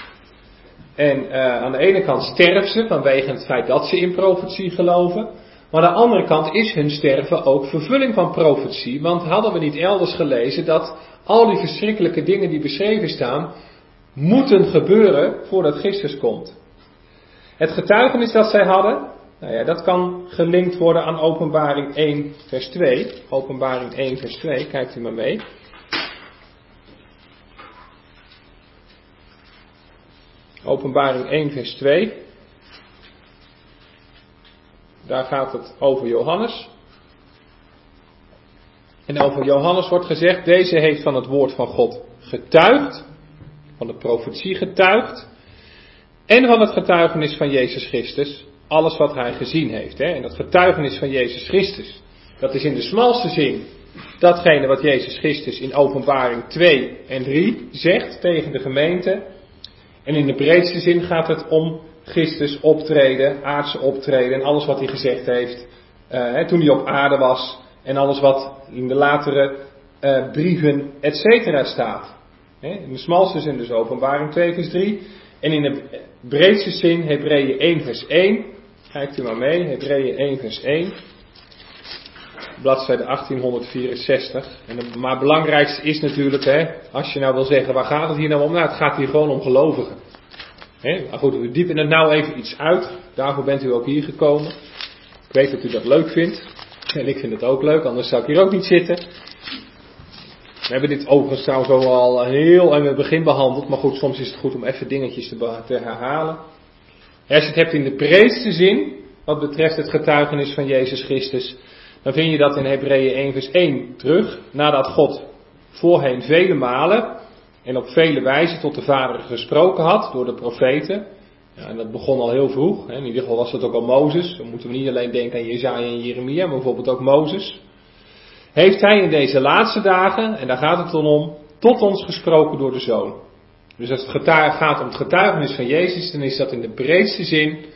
Speaker 1: En uh, aan de ene kant sterven ze vanwege het feit dat ze in profetie geloven. Maar aan de andere kant is hun sterven ook vervulling van profetie. Want hadden we niet elders gelezen dat al die verschrikkelijke dingen die beschreven staan, moeten gebeuren voordat Christus komt. Het getuigenis dat zij hadden, nou ja, dat kan gelinkt worden aan Openbaring één vers twee. Openbaring één vers twee, kijkt u maar mee. Openbaring één vers twee. Daar gaat het over Johannes. En over Johannes wordt gezegd, deze heeft van het woord van God getuigd, van de profetie getuigd, en van het getuigenis van Jezus Christus, alles wat hij gezien heeft. Hè? En dat getuigenis van Jezus Christus, dat is in de smalste zin datgene wat Jezus Christus in Openbaring twee en drie zegt tegen de gemeente. En in de breedste zin gaat het om Christus optreden, aardse optreden en alles wat hij gezegd heeft uh, hè, toen hij op aarde was. En alles wat in de latere uh, brieven et cetera staat. Hè, in de smalste zin dus Openbaring twee vers drie. En in de breedste zin Hebreeën één vers één. Kijkt u maar mee, Hebreeën één vers één. Bladzijde achttienhonderdvierenzestig. En de, maar het belangrijkste is natuurlijk, hè, als je nou wil zeggen, waar gaat het hier nou om? Nou, het gaat hier gewoon om gelovigen. Hè, maar goed, we diepen het nou even iets uit. Daarvoor bent u ook hier gekomen. Ik weet dat u dat leuk vindt. En ik vind het ook leuk, anders zou ik hier ook niet zitten. We hebben dit overigens trouwens al heel in het begin behandeld. Maar goed, soms is het goed om even dingetjes te, te herhalen. Als je het hebt in de breedste zin, wat betreft het getuigenis van Jezus Christus, dan vind je dat in Hebreeën één vers één terug. Nadat God voorheen vele malen en op vele wijzen tot de Vader gesproken had door de profeten. Ja, en dat begon al heel vroeg. Hè. In ieder geval was dat ook al Mozes. Dan moeten we niet alleen denken aan Jesaja en Jeremia, maar bijvoorbeeld ook Mozes. Heeft hij in deze laatste dagen, en daar gaat het dan om, tot ons gesproken door de Zoon. Dus als het getuig, gaat om het getuigenis van Jezus, dan is dat in de breedste zin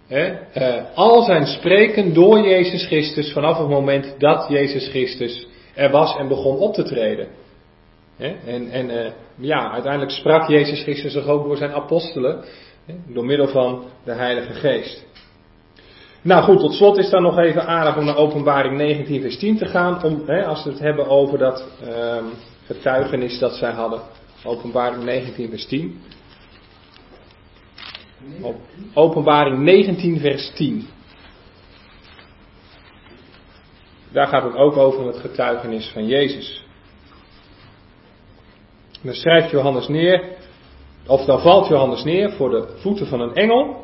Speaker 1: Hè, uh, al zijn spreken door Jezus Christus vanaf het moment dat Jezus Christus er was en begon op te treden. Hè, en en uh, ja, uiteindelijk sprak Jezus Christus zich ook door zijn apostelen, hè, door middel van de Heilige Geest. Nou goed, tot slot is dan nog even aardig om naar Openbaring negentien vers tien te gaan, om, hè, als we het hebben over dat uh, getuigenis dat zij hadden. Openbaring negentien vers tien. Openbaring negentien vers tien. Daar gaat het ook over het getuigenis van Jezus. Dan schrijft Johannes neer, of dan valt Johannes neer voor de voeten van een engel.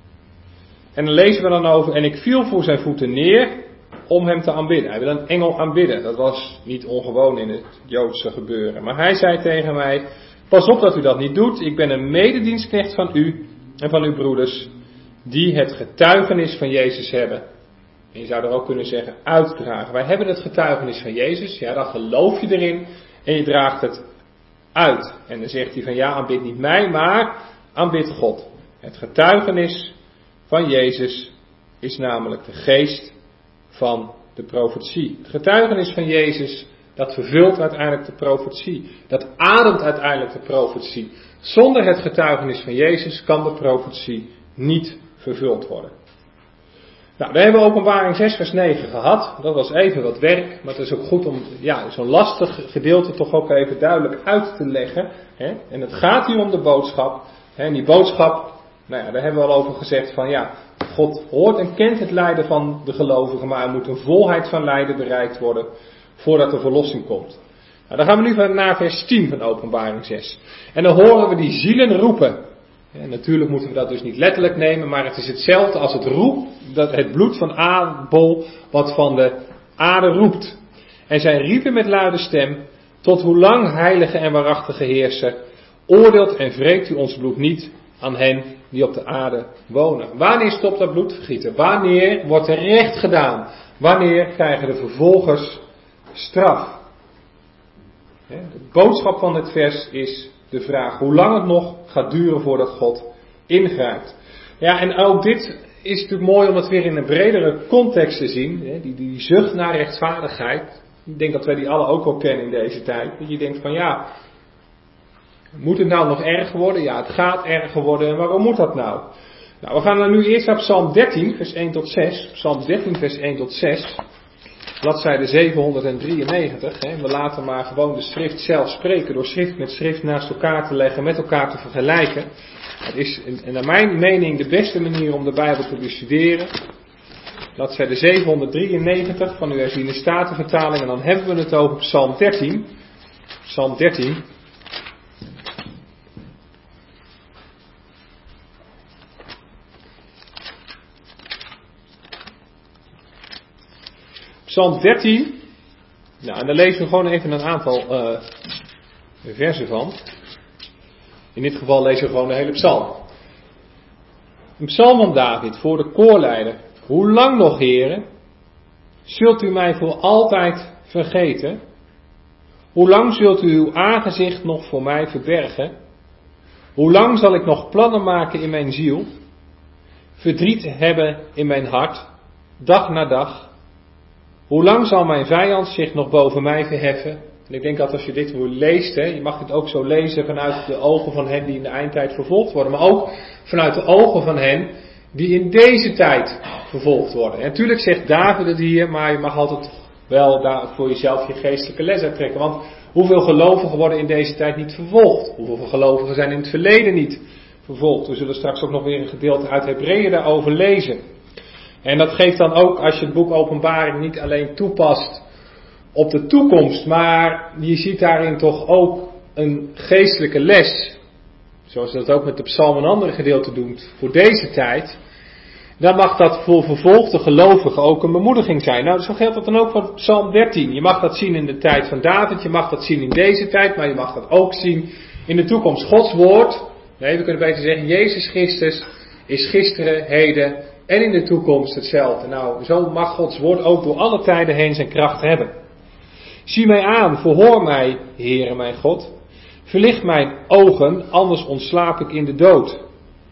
Speaker 1: En dan lezen we dan over, en ik viel voor zijn voeten neer om hem te aanbidden. Hij wil een engel aanbidden. Dat was niet ongewoon in het Joodse gebeuren. Maar hij zei tegen mij, pas op dat u dat niet doet. Ik ben een mededienstknecht van u en van uw broeders, die het getuigenis van Jezus hebben. En je zou er ook kunnen zeggen, uitdragen. Wij hebben het getuigenis van Jezus, ja, dan geloof je erin en je draagt het uit. En dan zegt hij van, ja, aanbid niet mij, maar aanbid God. Het getuigenis van Jezus is namelijk de geest van de profetie. Het getuigenis van Jezus, dat vervult uiteindelijk de profetie. Dat ademt uiteindelijk de profetie. Zonder het getuigenis van Jezus kan de profetie niet vervuld worden. Nou, daar hebben we Openbaring zes vers negen gehad. Dat was even wat werk, maar het is ook goed om ja, zo'n lastig gedeelte toch ook even duidelijk uit te leggen. Hè? En het gaat hier om de boodschap. Hè? En die boodschap, nou ja, daar hebben we al over gezegd van ja, God hoort en kent het lijden van de gelovigen, maar er moet een volheid van lijden bereikt worden voordat de verlossing komt. Nou, dan gaan we nu naar vers tien van Openbaring zes. En dan horen we die zielen roepen. En natuurlijk moeten we dat dus niet letterlijk nemen, maar het is hetzelfde als het roep, dat het bloed van Abel wat van de aarde roept. En zij riepen met luide stem, tot hoe lang, heilige en waarachtige heerser, oordeelt en wreekt u ons bloed niet aan hen die op de aarde wonen. Wanneer stopt dat bloedvergieten? Wanneer wordt er recht gedaan? Wanneer krijgen de vervolgers straf? De boodschap van dit vers is de vraag hoe lang het nog gaat duren voordat God ingrijpt. Ja, en ook dit is natuurlijk mooi om het weer in een bredere context te zien. Die, die zucht naar rechtvaardigheid. Ik denk dat wij die alle ook wel kennen in deze tijd. Dat je denkt van ja, moet het nou nog erger worden? Ja, het gaat erger worden. En waarom moet dat nou? Nou, we gaan dan nu eerst naar Psalm dertien, vers één tot zes. Psalm dertien, vers één tot zes. Bladzijde zevenhonderddrieënnegentig. Hè. We laten maar gewoon de schrift zelf spreken. Door schrift met schrift naast elkaar te leggen, met elkaar te vergelijken. Het is naar mijn mening de beste manier om de Bijbel te bestuderen. Bladzijde zevenhonderddrieënnegentig van uw herziene statenvertaling. En dan hebben we het over Psalm dertien. Psalm dertien. Psalm dertien, nou, en daar lezen we gewoon even een aantal uh, versen van. In dit geval lezen we gewoon de hele psalm. Een psalm van David voor de koorleider. Hoe lang nog, heren, zult u mij voor altijd vergeten? Hoe lang zult u uw aangezicht nog voor mij verbergen? Hoe lang zal ik nog plannen maken in mijn ziel? Verdriet hebben in mijn hart, dag na dag. Hoe lang zal mijn vijand zich nog boven mij verheffen? En ik denk dat als je dit leest, hè, je mag het ook zo lezen vanuit de ogen van hen die in de eindtijd vervolgd worden. Maar ook vanuit de ogen van hen die in deze tijd vervolgd worden. En natuurlijk zegt David het hier, maar je mag altijd wel daar voor jezelf je geestelijke les uittrekken. Want hoeveel gelovigen worden in deze tijd niet vervolgd? Hoeveel gelovigen zijn in het verleden niet vervolgd? We zullen straks ook nog weer een gedeelte uit Hebreeën daarover lezen. En dat geeft dan ook, als je het boek Openbaring niet alleen toepast op de toekomst, maar je ziet daarin toch ook een geestelijke les. Zoals dat ook met de psalm en andere gedeelte doet voor deze tijd. Dan mag dat voor vervolgde gelovigen ook een bemoediging zijn. Nou, zo geldt dat dan ook voor psalm dertien. Je mag dat zien in de tijd van David, je mag dat zien in deze tijd, maar je mag dat ook zien in de toekomst. Gods woord, nee, we kunnen beter zeggen, Jezus Christus is gisteren, heden en in de toekomst hetzelfde. Nou, zo mag Gods woord ook door alle tijden heen zijn kracht hebben. Zie mij aan, verhoor mij, Heere mijn God. Verlicht mijn ogen, anders ontslaap ik in de dood.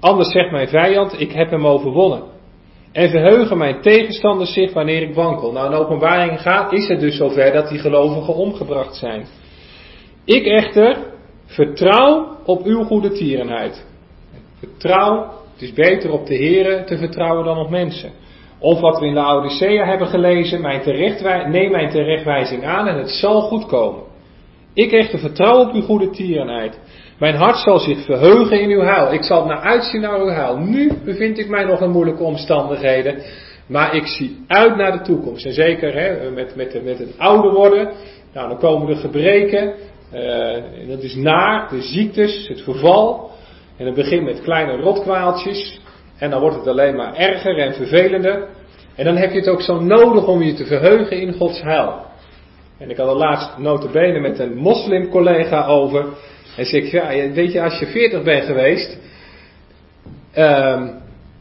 Speaker 1: Anders zegt mijn vijand, ik heb hem overwonnen. En verheugen mijn tegenstanders zich wanneer ik wankel. Nou, in Openbaring gaat, is het dus zover dat die gelovigen omgebracht zijn. Ik echter vertrouw op uw goede tierenheid. Vertrouw, het is beter op de Here te vertrouwen dan op mensen. Of wat we in de Laodicea hebben gelezen, mijn terechtwij- neem mijn terechtwijzing aan en het zal goed komen. Ik echter vertrouw op uw goede tierenheid. Mijn hart zal zich verheugen in uw heil. Ik zal naar uitzien naar uw heil. Nu bevind ik mij nog in moeilijke omstandigheden. Maar ik zie uit naar de toekomst. En zeker hè, met, met, met het ouder worden. Nou, dan komen de gebreken. Uh, dat is naar, de ziektes, het verval. En het begint met kleine rotkwaaltjes. En dan wordt het alleen maar erger en vervelender. En dan heb je het ook zo nodig om je te verheugen in Gods heil. En ik had er laatst nota bene met een moslimcollega over. En zei ik, ja, weet je, als je veertig bent geweest. Um,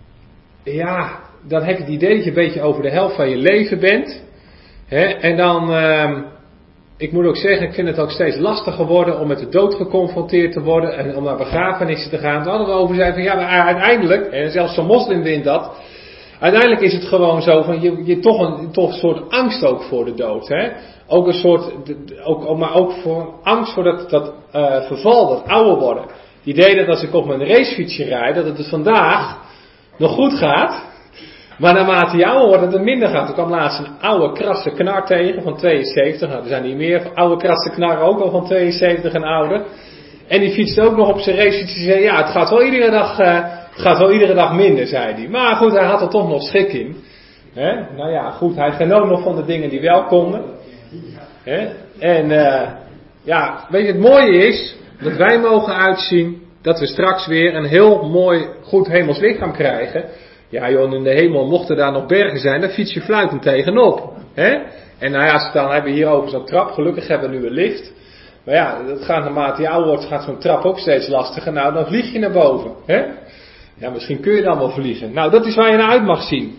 Speaker 1: ja, dan heb je het idee dat je een beetje over de helft van je leven bent. Hè? En dan, um, ik moet ook zeggen, ik vind het ook steeds lastiger worden om met de dood geconfronteerd te worden. En om naar begrafenissen te gaan. Toen hadden we over zijn van, ja, maar uiteindelijk, en zelfs zo'n moslim wint dat. Uiteindelijk is het gewoon zo van, je, je toch een, toch een soort angst ook voor de dood. Hè? Ook een soort, ook, maar ook voor angst voor dat, dat uh, verval, dat ouder worden. Het idee dat als ik op mijn racefietsje rijd, dat het dus vandaag nog goed gaat. Maar naarmate je ouder wordt, dat het minder gaat. Ik kwam laatst een oude krasse knar tegen van tweeënzeventig. Nou, er zijn niet meer oude krasse knarren ook al van tweeënzeventig en ouder. En die fietste ook nog op zijn racefietsje en zei, ja, het gaat wel iedere dag, uh, het gaat wel iedere dag minder, zei hij. Maar goed, hij had er toch nog schik in. Hè? Nou ja, goed, hij genoot nog van de dingen die wel konden. Hè? En uh, ja, weet je, het mooie is dat wij mogen uitzien dat we straks weer een heel mooi, goed hemels lichaam krijgen. Ja joh, in de hemel mochten daar nog bergen zijn, daar fiets je fluitend tegenop. Hè? En nou ja, dan hebben we hier over zo'n trap, gelukkig hebben we nu een lift. Maar ja, dat gaat naarmate je ouder wordt, gaat zo'n trap ook steeds lastiger. Nou, dan vlieg je naar boven. Hè? Ja, misschien kun je dan wel vliegen. Nou, dat is waar je naar uit mag zien.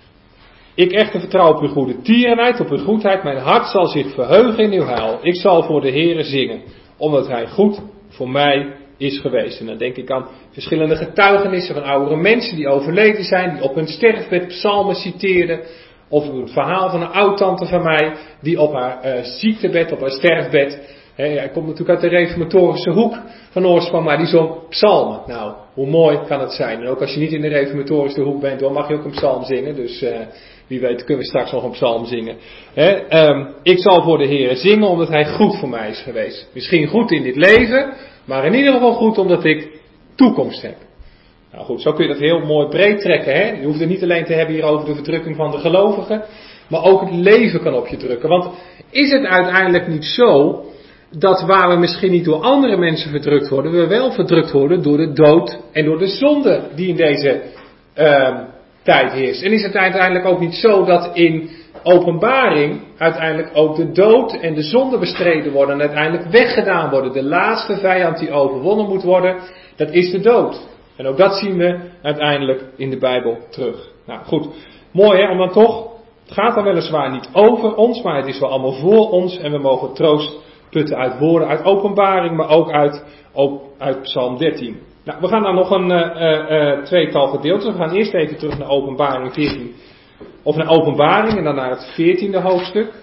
Speaker 1: Ik echter vertrouw op uw goede tierenheid, op uw goedheid. Mijn hart zal zich verheugen in uw heil. Ik zal voor de Heere zingen, omdat hij goed voor mij is geweest. En dan denk ik aan verschillende getuigenissen van oudere mensen die overleden zijn, die op hun sterfbed psalmen citeerden. Of het verhaal van een oudtante van mij, die op haar uh, ziektebed, op haar sterfbed. He, hij komt natuurlijk uit de reformatorische hoek van oorsprong, maar die zong psalmen. Nou, hoe mooi kan het zijn. En ook als je niet in de reformatorische hoek bent, dan mag je ook een psalm zingen. Dus uh, wie weet kunnen we straks nog een psalm zingen. He, um, ik zal voor de Heere zingen, omdat hij goed voor mij is geweest. Misschien goed in dit leven, maar in ieder geval goed omdat ik toekomst heb. Nou goed, zo kun je dat heel mooi breed trekken. Hè? Je hoeft het niet alleen te hebben hier over de verdrukking van de gelovigen, maar ook het leven kan op je drukken. Want is het uiteindelijk niet zo dat waar we misschien niet door andere mensen verdrukt worden, we wel verdrukt worden door de dood en door de zonde die in deze uh, tijd heerst. En is het uiteindelijk ook niet zo dat in Openbaring uiteindelijk ook de dood en de zonde bestreden worden en uiteindelijk weggedaan worden. De laatste vijand die overwonnen moet worden, dat is de dood. En ook dat zien we uiteindelijk in de Bijbel terug. Nou goed, mooi hè, om dan toch, het gaat dan weliswaar niet over ons, maar het is wel allemaal voor ons en we mogen troost putten uit woorden, uit Openbaring, maar ook uit, ook uit Psalm dertien. Nou, we gaan dan nog een uh, uh, tweetal gedeelten. We gaan eerst even terug naar Openbaring veertien. Of naar Openbaring en dan naar het veertiende hoofdstuk.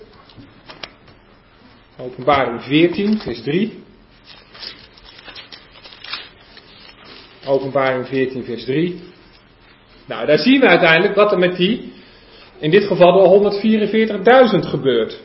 Speaker 1: Openbaring veertien, vers drie. Openbaring veertien, vers drie. Nou, daar zien we uiteindelijk wat er met die, in dit geval de honderdvierenveertigduizend gebeurt.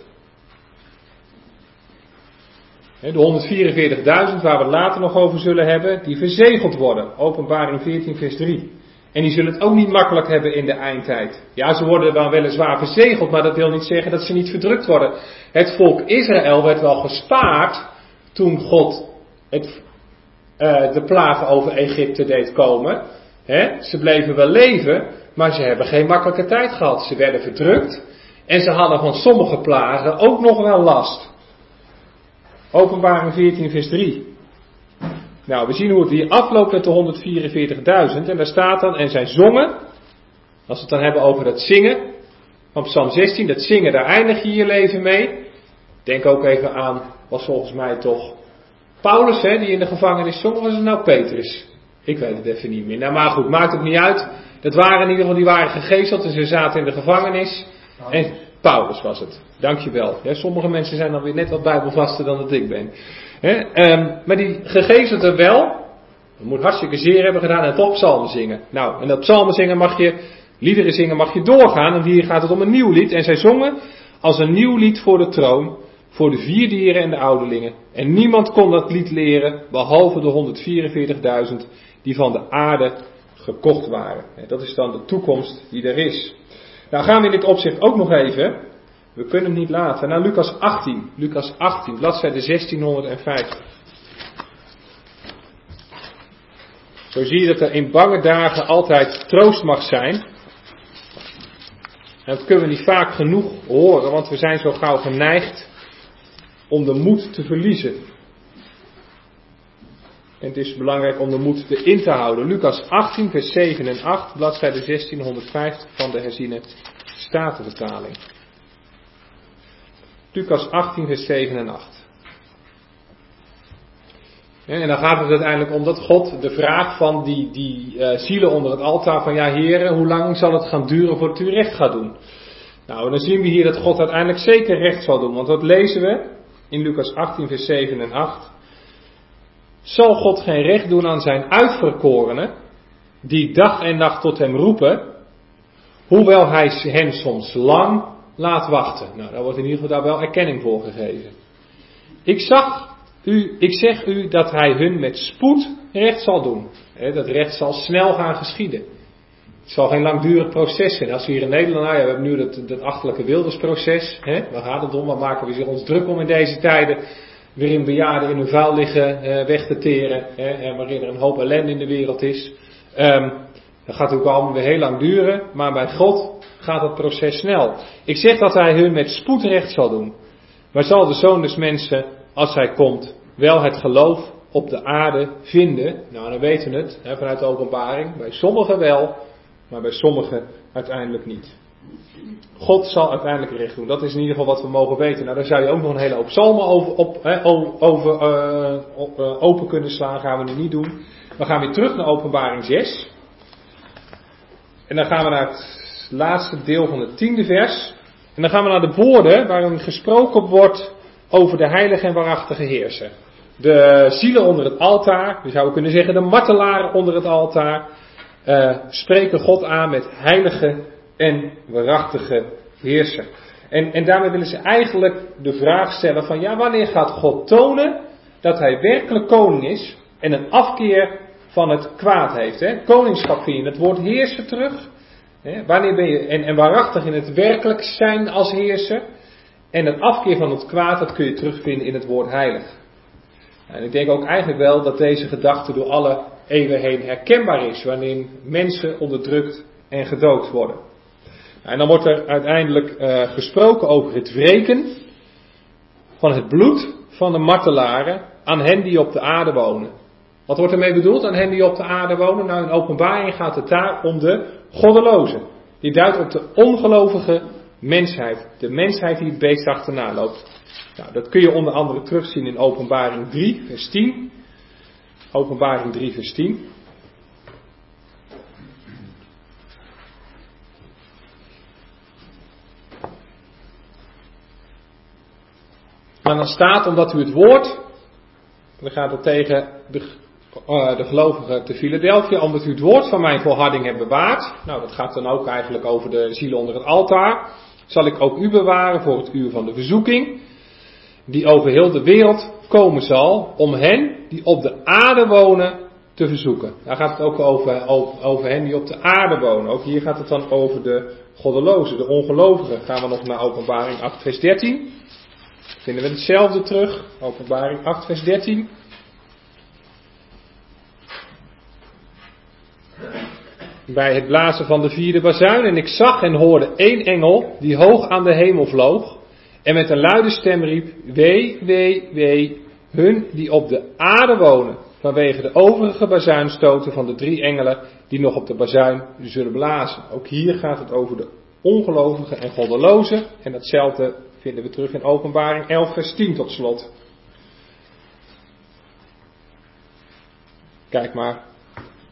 Speaker 1: De honderdvierenveertigduizend, waar we het later nog over zullen hebben, die verzegeld worden. Openbaring veertien, vers drie. En die zullen het ook niet makkelijk hebben in de eindtijd. Ja, ze worden wel weliswaar verzegeld, maar dat wil niet zeggen dat ze niet verdrukt worden. Het volk Israël werd wel gespaard toen God het, uh, de plagen over Egypte deed komen. He, ze bleven wel leven, maar ze hebben geen makkelijke tijd gehad. Ze werden verdrukt en ze hadden van sommige plagen ook nog wel last. Openbaring veertien, vers drie. Nou, we zien hoe het hier afloopt met de honderdvierenveertigduizend. En daar staat dan, en zij zongen, als we het dan hebben over dat zingen, van Psalm zestien, dat zingen, daar eindig je je leven mee. Denk ook even aan, was volgens mij toch Paulus, hè, die in de gevangenis zong, of was het nou Petrus? Ik weet het even niet meer. Nou, maar goed, maakt ook niet uit. Dat waren in ieder geval, die waren gegezeld en ze zaten in de gevangenis. En Paulus was het. Dankjewel. Ja, sommige mensen zijn dan weer net wat bijbelvaster dan dat ik ben. He, um, maar die gegezelden wel. Je moet hartstikke zeer hebben gedaan en toch psalmen zingen. Nou, en dat psalmen zingen mag je, liederen zingen mag je doorgaan. En hier gaat het om een nieuw lied. En zij zongen als een nieuw lied voor de troon, voor de vierdieren en de ouderlingen. En niemand kon dat lied leren, behalve de honderdvierenveertigduizend die van de aarde gekocht waren. Dat is dan de toekomst die er is. Nou gaan we in dit opzicht ook nog even, we kunnen het niet laten, naar Lucas achttien. Lucas achttien, bladzijde zestienhonderdvijftig. Zo zie je dat er in bange dagen altijd troost mag zijn. En dat kunnen we niet vaak genoeg horen, want we zijn zo gauw geneigd om de moed te verliezen. En het is belangrijk om de moed erin te houden. Lucas achttien, vers zeven en acht, bladzijde zestienhonderdvijftig van de herziene Statenvertaling. Lucas achttien, vers zeven en acht. En dan gaat het uiteindelijk om dat God de vraag van die, die uh, zielen onder het altaar van ja heren, hoe lang zal het gaan duren voordat u recht gaat doen? Nou, en dan zien we hier dat God uiteindelijk zeker recht zal doen. Want wat lezen we in Lucas achttien, vers zeven en acht? Zal God geen recht doen aan zijn uitverkorenen, die dag en nacht tot hem roepen, hoewel hij hen soms lang laat wachten? Nou, daar wordt in ieder geval daar wel erkenning voor gegeven. Ik zag u, ik zeg u dat hij hun met spoed recht zal doen. Dat recht zal snel gaan geschieden. Het zal geen langdurig proces zijn. Als we hier in Nederland, nou ja, we hebben nu dat, dat achterlijke Wildersproces. Hè? Waar gaat het om? Waar maken we zich ons druk om in deze tijden? Waarin bejaarden in hun vuil liggen eh, weg te teren. Hè? En waarin er een hoop ellende in de wereld is. Um, dat gaat ook allemaal weer heel lang duren. Maar bij God gaat het proces snel. Ik zeg dat hij hun met spoed recht zal doen. Maar zal de Zoon des Mensen, als hij komt, wel het geloof op de aarde vinden? Nou, dan weten we het hè, vanuit de openbaring. Bij sommigen wel, maar bij sommigen uiteindelijk niet. God zal uiteindelijk recht doen. Dat is in ieder geval wat we mogen weten. Nou, daar zou je ook nog een hele hoop psalmen over, op, hè, over uh, op, uh, open kunnen slaan. Gaan we nu niet doen. We gaan weer terug naar openbaring zes. En dan gaan we naar het laatste deel van het tiende vers. En dan gaan we naar de woorden waarin gesproken wordt over de heilige en waarachtige heerser. De zielen onder het altaar, we zouden kunnen zeggen de martelaren onder het altaar, uh, spreken God aan met heilige en waarachtige heerser. En, en daarmee willen ze eigenlijk de vraag stellen van ja, wanneer gaat God tonen dat hij werkelijk koning is en een afkeer van het kwaad heeft. Hè? Koningschap vind je in het woord heerser terug. Hè? Wanneer ben je, en, en waarachtig in het werkelijk zijn als heerser. En een afkeer van het kwaad, dat kun je terugvinden in het woord heilig. En ik denk ook eigenlijk wel dat deze gedachte door alle eeuwen heen herkenbaar is. Wanneer mensen onderdrukt en gedood worden. En dan wordt er uiteindelijk uh, gesproken over het wreken van het bloed van de martelaren aan hen die op de aarde wonen. Wat wordt ermee bedoeld aan hen die op de aarde wonen? Nou, in openbaring gaat het daar om de goddelozen. Die duidt op de ongelovige mensheid. De mensheid die het beest achterna loopt. Nou, dat kun je onder andere terugzien in openbaring drie vers tien. Openbaring drie vers tien. En dan staat, omdat u het woord, dan gaat het tegen de, uh, de gelovigen te Philadelphia, omdat u het woord van mijn volharding hebt bewaard. Nou, dat gaat dan ook eigenlijk over de zielen onder het altaar. Zal ik ook u bewaren voor het uur van de verzoeking, die over heel de wereld komen zal, om hen die op de aarde wonen te verzoeken. Daar gaat het ook over, over, over hen die op de aarde wonen. Ook hier gaat het dan over de goddelozen, de ongelovigen. Gaan we nog naar openbaring acht vers dertien. Vinden we hetzelfde terug. Openbaring acht vers dertien. Bij het blazen van de vierde bazuin. En ik zag en hoorde één engel die hoog aan de hemel vloog. En met een luide stem riep. Wee, wee, wee. Hun die op de aarde wonen. Vanwege de overige bazuinstoten van de drie engelen die nog op de bazuin zullen blazen. Ook hier gaat het over de ongelovigen en goddelozen. En datzelfde vinden we terug in openbaring elf vers tien tot slot. Kijk maar.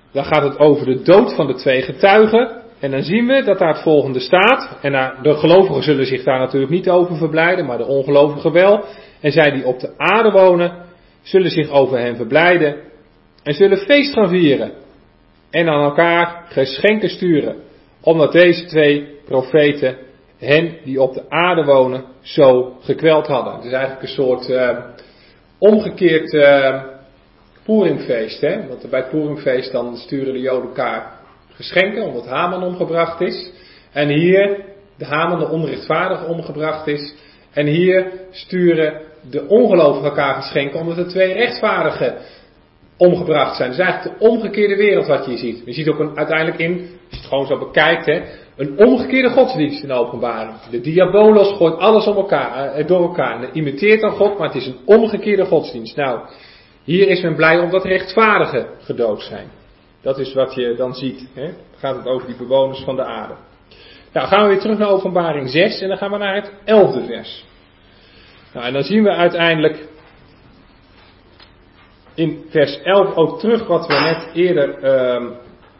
Speaker 1: dan gaat het over de dood van de twee getuigen. En dan zien we dat daar het volgende staat. En daar, de gelovigen zullen zich daar natuurlijk niet over verblijden, maar de ongelovigen wel. En zij die op de aarde wonen, zullen zich over hen verblijden. En zullen feest gaan vieren. En aan elkaar geschenken sturen. Omdat deze twee profeten hen die op de aarde wonen zo gekweld hadden. Het is eigenlijk een soort uh, omgekeerd uh, Poerimfeest. Hè? Want bij het Poerimfeest dan sturen de Joden elkaar geschenken omdat Haman omgebracht is. En hier de Haman, de onrechtvaardige, omgebracht is. En hier sturen de ongelovigen elkaar geschenken omdat de twee rechtvaardigen omgebracht zijn. Dus eigenlijk de omgekeerde wereld wat je hier ziet. Je ziet ook een, uiteindelijk in, als je het gewoon zo bekijkt, hè, een omgekeerde godsdienst in de openbaring. De diabolos gooit alles om elkaar, eh, door elkaar. En imiteert dan God, maar het is een omgekeerde godsdienst. Nou, hier is men blij omdat rechtvaardigen gedood zijn. Dat is wat je dan ziet. Hè. Dan gaat het over die bewoners van de aarde. Nou, gaan we weer terug naar openbaring zes en dan gaan we naar het elfde vers. Nou, en dan zien we uiteindelijk in vers elf ook terug wat we net eerder uh,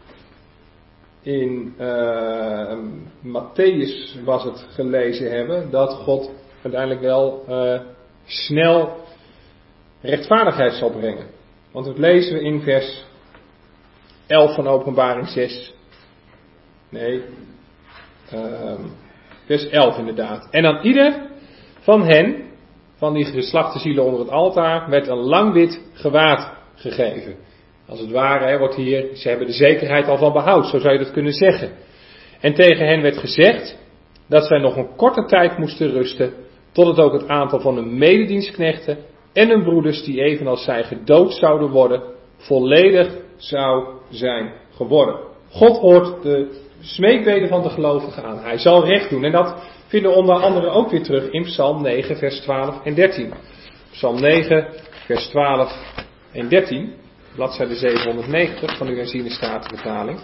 Speaker 1: in uh, Matthäus was het gelezen hebben. Dat God uiteindelijk wel uh, snel rechtvaardigheid zal brengen. Want dat lezen we in vers elf van openbaring zes. Nee, uh, vers elf inderdaad. En aan ieder van hen, van die geslachte zielen onder het altaar, werd een lang wit gewaad gegeven. Als het ware hè, wordt hier, ze hebben de zekerheid al van behoud, zo zou je dat kunnen zeggen. En tegen hen werd gezegd dat zij nog een korte tijd moesten rusten, totdat ook het aantal van hun mededienstknechten en hun broeders, die evenals zij gedood zouden worden, volledig zou zijn geworden. God hoort de smeekbeden van de gelovigen aan. Hij zal recht doen. En dat vinden we onder andere ook weer terug in Psalm negen, vers twaalf en dertien. Psalm negen, vers twaalf en dertien. Bladzijde zevenhonderdnegentig van uw herziene statenvertaling.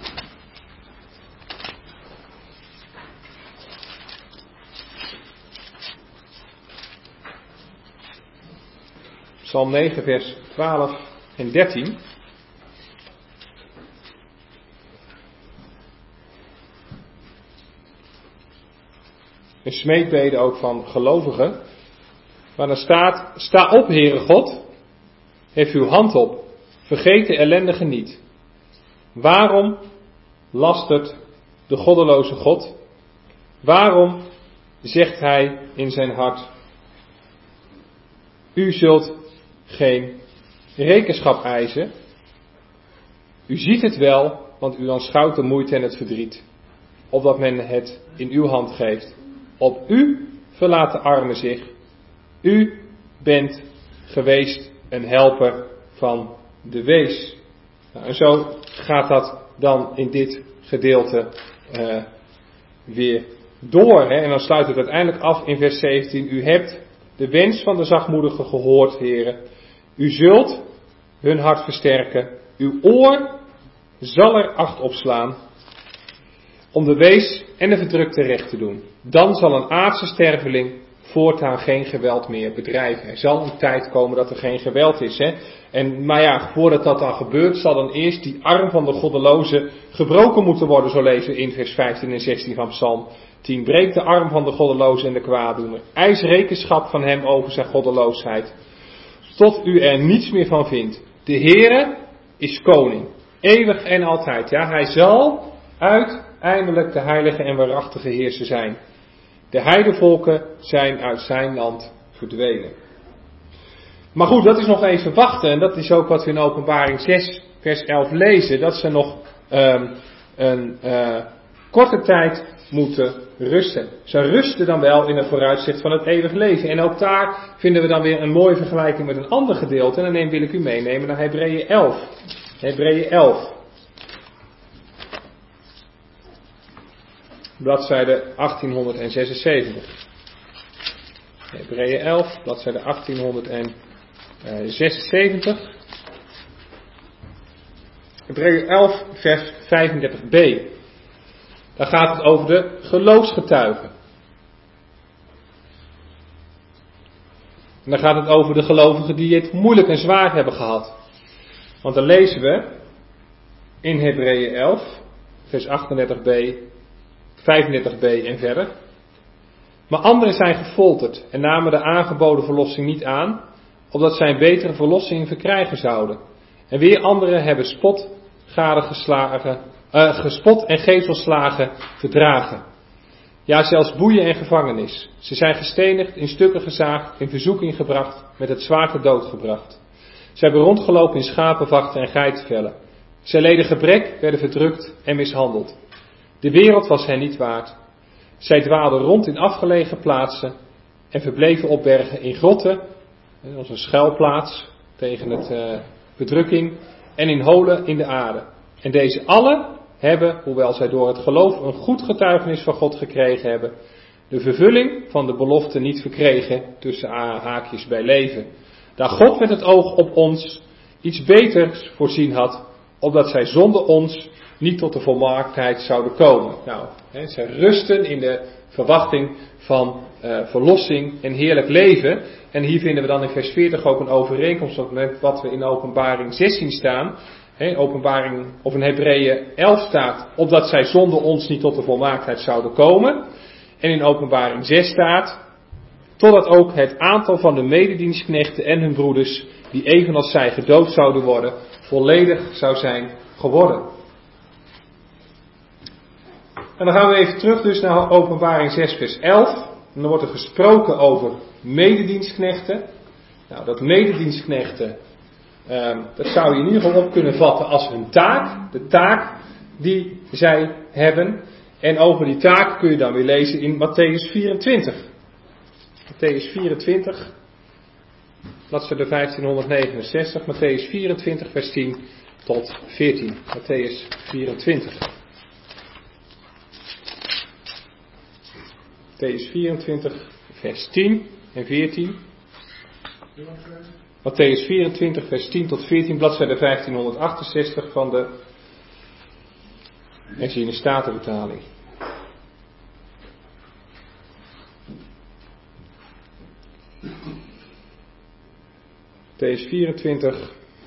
Speaker 1: Psalm negen, vers twaalf en dertien. Een smeekbede ook van gelovigen. Maar dan staat, sta op Heere God, hef uw hand op, vergeet de ellendige niet. Waarom lastert de goddeloze God? Waarom zegt hij in zijn hart, u zult geen rekenschap eisen? U ziet het wel, want u aanschouwt de moeite en het verdriet, opdat men het in uw hand geeft. Op u verlaat de armen zich. U bent geweest een helper van de wees. Nou, en zo gaat dat dan in dit gedeelte uh, weer door. Hè? En dan sluit het uiteindelijk af in vers zeventien. U hebt de wens van de zachtmoedigen gehoord, heren. U zult hun hart versterken. Uw oor zal er acht op slaan om de wees en de verdrukte recht te doen. Dan zal een aardse sterveling voortaan geen geweld meer bedrijven. Er zal een tijd komen dat er geen geweld is. Hè? En, maar ja, voordat dat dan gebeurt, zal dan eerst die arm van de goddeloze gebroken moeten worden. Zo lezen we in vers vijftien en zestien van Psalm tien. Breek de arm van de goddeloze en de kwaaddoener. Eis rekenschap van hem over zijn goddeloosheid. Tot u er niets meer van vindt. De Heere is koning. Eeuwig en altijd. Ja, hij zal uiteindelijk de heilige en waarachtige heerser zijn. De heidevolken zijn uit zijn land verdwenen. Maar goed, dat is nog even wachten. En dat is ook wat we in Openbaring zes, vers elf lezen. Dat ze nog um, een uh, korte tijd moeten rusten. Ze rusten dan wel in het vooruitzicht van het eeuwig leven. En ook daar vinden we dan weer een mooie vergelijking met een ander gedeelte. En dan wil ik u meenemen naar Hebreeën elf. Hebreeën elf. Bladzijde achttienhonderdzesenzeventig. Hebreeën elf, bladzijde achttienhonderdzesenzeventig. Hebreeën elf, vers vijfendertig b. Daar gaat het over de geloofsgetuigen. En dan gaat het over de gelovigen die het moeilijk en zwaar hebben gehad. Want dan lezen we in Hebreeën elf, vers achtendertig b, vijfendertig b en verder. Maar anderen zijn gefolterd en namen de aangeboden verlossing niet aan, opdat zij een betere verlossing verkrijgen zouden. En weer anderen hebben spot, gadegeslagen, uh, gespot en gezelslagen verdragen. Ja, zelfs boeien en gevangenis. Ze zijn gestenigd, in stukken gezaagd, in verzoeking gebracht, met het zwaard ter dood gebracht. Zij hebben rondgelopen in schapenvachten en geitenvellen. Zij leden gebrek, werden verdrukt en mishandeld. De wereld was hen niet waard. Zij dwaalden rond in afgelegen plaatsen en verbleven op bergen in grotten, dat was een schuilplaats tegen het uh, verdrukking, en in holen in de aarde. En deze allen hebben, hoewel zij door het geloof een goed getuigenis van God gekregen hebben, de vervulling van de belofte niet verkregen, tussen haakjes bij leven. Daar God met het oog op ons iets beters voorzien had, opdat zij zonder ons niet tot de volmaaktheid zouden komen. Nou, hè, zij rusten in de verwachting van uh, verlossing en heerlijk leven. En hier vinden we dan in vers veertig ook een overeenkomst met wat we in Openbaring zestien staan. He, openbaring, of in Hebreeën elf staat, opdat zij zonder ons niet tot de volmaaktheid zouden komen. En in Openbaring zes staat, totdat ook het aantal van de mededienstknechten en hun broeders, die evenals zij gedood zouden worden, volledig zou zijn geworden. En dan gaan we even terug dus naar Openbaring zes vers elf. En dan wordt er gesproken over mededienstknechten. Nou, dat mededienstknechten, Um, dat zou je in ieder geval op kunnen vatten als hun taak, de taak die zij hebben. En over die taak kun je dan weer lezen in Matthäus vierentwintig. Matthäus vierentwintig, bladzijde vijftienhonderdnegenenzestig, Matthäus vierentwintig vers tien tot veertien. Matthäus vierentwintig. Matthäus vierentwintig vers tien en veertien. Matthäus vierentwintig vers tien tot veertien, bladzijde vijftienhonderdachtenzestig van de herziene statenvertaling. Matthäus vierentwintig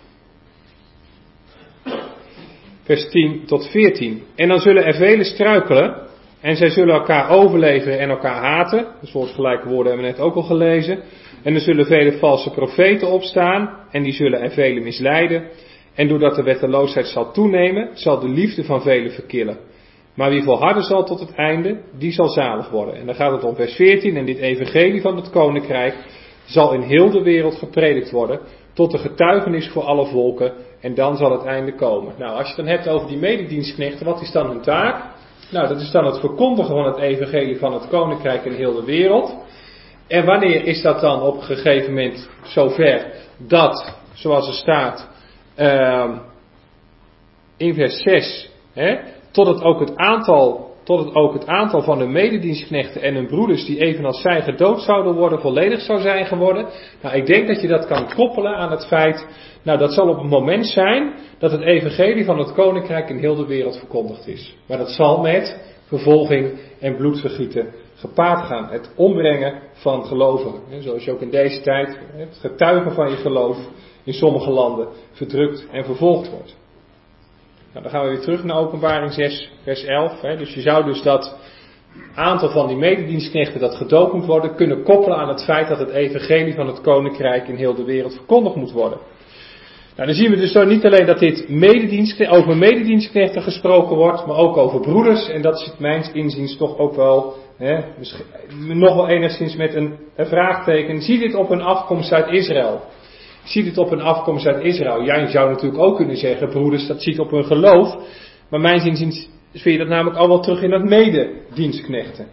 Speaker 1: vers tien tot veertien. En dan zullen er velen struikelen en zij zullen elkaar overleveren en elkaar haten. Een soort gelijke woorden hebben we net ook al gelezen. En er zullen vele valse profeten opstaan en die zullen er velen misleiden. En doordat de wetteloosheid zal toenemen, zal de liefde van velen verkillen. Maar wie volharden zal tot het einde, die zal zalig worden. En dan gaat het om vers veertien. En dit evangelie van het koninkrijk zal in heel de wereld gepredikt worden, tot de getuigenis voor alle volken. En dan zal het einde komen. Nou, als je het dan hebt over die mededienstknechten, wat is dan hun taak? Nou, dat is dan het verkondigen van het evangelie van het koninkrijk in heel de wereld. En wanneer is dat dan op een gegeven moment zover dat, zoals er staat uh, in vers zes, hè, tot het ook het aantal, tot het ook het aantal van de mededienstknechten en hun broeders die evenals zij gedood zouden worden, volledig zou zijn geworden. Nou, ik denk dat je dat kan koppelen aan het feit, nou, dat zal op het moment zijn dat het evangelie van het koninkrijk in heel de wereld verkondigd is. Maar dat zal met vervolging en bloedvergieten gepaard gaan. Het ombrengen van gelovigen. Zoals je ook in deze tijd, het getuigen van je geloof in sommige landen verdrukt en vervolgd wordt. Nou, dan gaan we weer terug naar Openbaring zes vers elf. Dus je zou dus dat aantal van die mededienstknechten dat gedoopt moet worden kunnen koppelen aan het feit dat het evangelie van het koninkrijk in heel de wereld verkondigd moet worden. Nou, dan zien we dus zo niet alleen dat dit mededienst, over mededienstknechten gesproken wordt, maar ook over broeders. En dat zit mijns inziens toch ook wel, hè, nog wel enigszins met een, een vraagteken. Zie dit op een afkomst uit Israël? Zie dit op een afkomst uit Israël? Ja, je zou natuurlijk ook kunnen zeggen, broeders, dat ziet op hun geloof. Maar mijns inziens vind je dat namelijk al wel terug in dat mededienstknechten.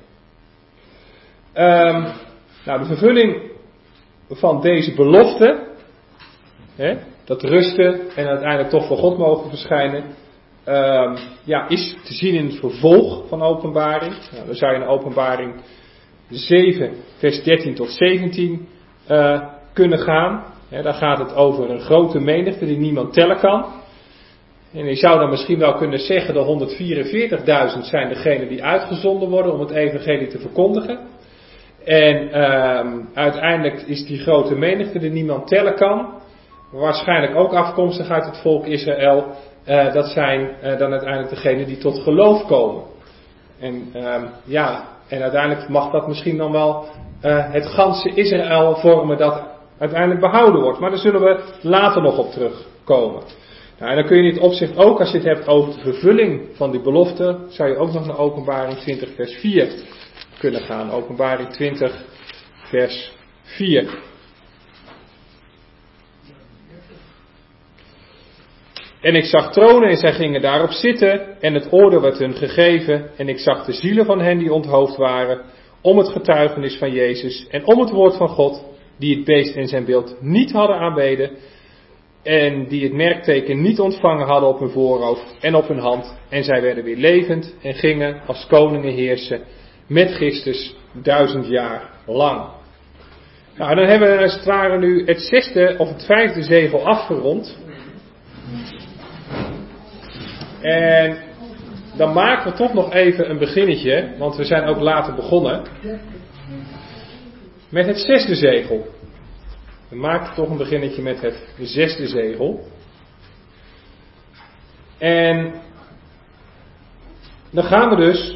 Speaker 1: Um, nou, de vervulling van deze belofte, hè, dat rusten en uiteindelijk toch voor God mogen verschijnen, um, ja, is te zien in het vervolg van Openbaring. Nou, dan zou je in Openbaring zeven vers dertien tot zeventien uh, kunnen gaan. Ja, daar gaat het over een grote menigte die niemand tellen kan. En je zou dan misschien wel kunnen zeggen, de honderdvierenveertigduizend zijn degenen die uitgezonden worden om het evangelie te verkondigen. En um, uiteindelijk is die grote menigte die niemand tellen kan. waarschijnlijk ook afkomstig uit het volk Israël, uh, dat zijn uh, dan uiteindelijk degenen die tot geloof komen. En uh, ja, en uiteindelijk mag dat misschien dan wel uh, het ganse Israël vormen dat uiteindelijk behouden wordt. Maar daar zullen we later nog op terugkomen. Nou, en dan kun je in dit opzicht ook, als je het hebt over de vervulling van die belofte, zou je ook nog naar Openbaring twintig vers vier kunnen gaan. Openbaring twintig vers vier. En ik zag tronen en zij gingen daarop zitten en het oordeel werd hun gegeven en ik zag de zielen van hen die onthoofd waren om het getuigenis van Jezus en om het woord van God, die het beest en zijn beeld niet hadden aanbeden en die het merkteken niet ontvangen hadden op hun voorhoofd en op hun hand. En zij werden weer levend en gingen als koningen heersen met Christus duizend jaar lang. Nou, dan hebben we als het ware nu het zesde of het vijfde zegel afgerond. En dan maken we toch nog even een beginnetje, want we zijn ook later begonnen, met het zesde zegel. We maken toch een beginnetje met het zesde zegel. En dan gaan we dus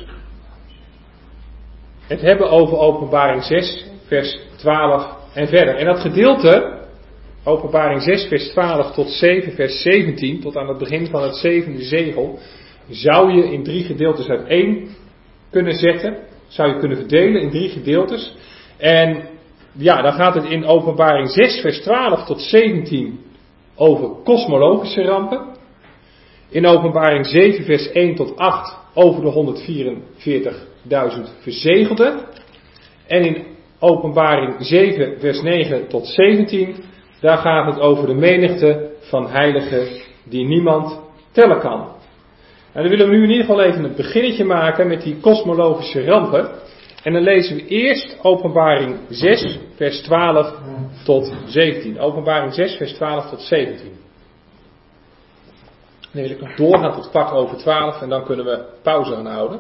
Speaker 1: het hebben over Openbaring zes, vers twaalf en verder. En dat gedeelte, Openbaring zes, vers twaalf tot zeven, vers zeventien, tot aan het begin van het zevende zegel, zou je in drie gedeeltes uiteen kunnen zetten. Zou je kunnen verdelen in drie gedeeltes. En ja, dan gaat het in Openbaring zes, vers twaalf tot zeventien over kosmologische rampen. In Openbaring zeven, vers één tot acht over de honderdvierenveertigduizend verzegelden. En in Openbaring zeven, vers negen tot zeventien, daar gaat het over de menigte van heiligen die niemand tellen kan. Nou, dan willen we nu in ieder geval even een beginnetje maken met die kosmologische rampen. En dan lezen we eerst Openbaring zes, vers twaalf tot zeventien. Openbaring zes, vers twaalf tot zeventien. Dan wil ik nog doorgaan tot kwart over twaalf en dan kunnen we pauze gaan houden.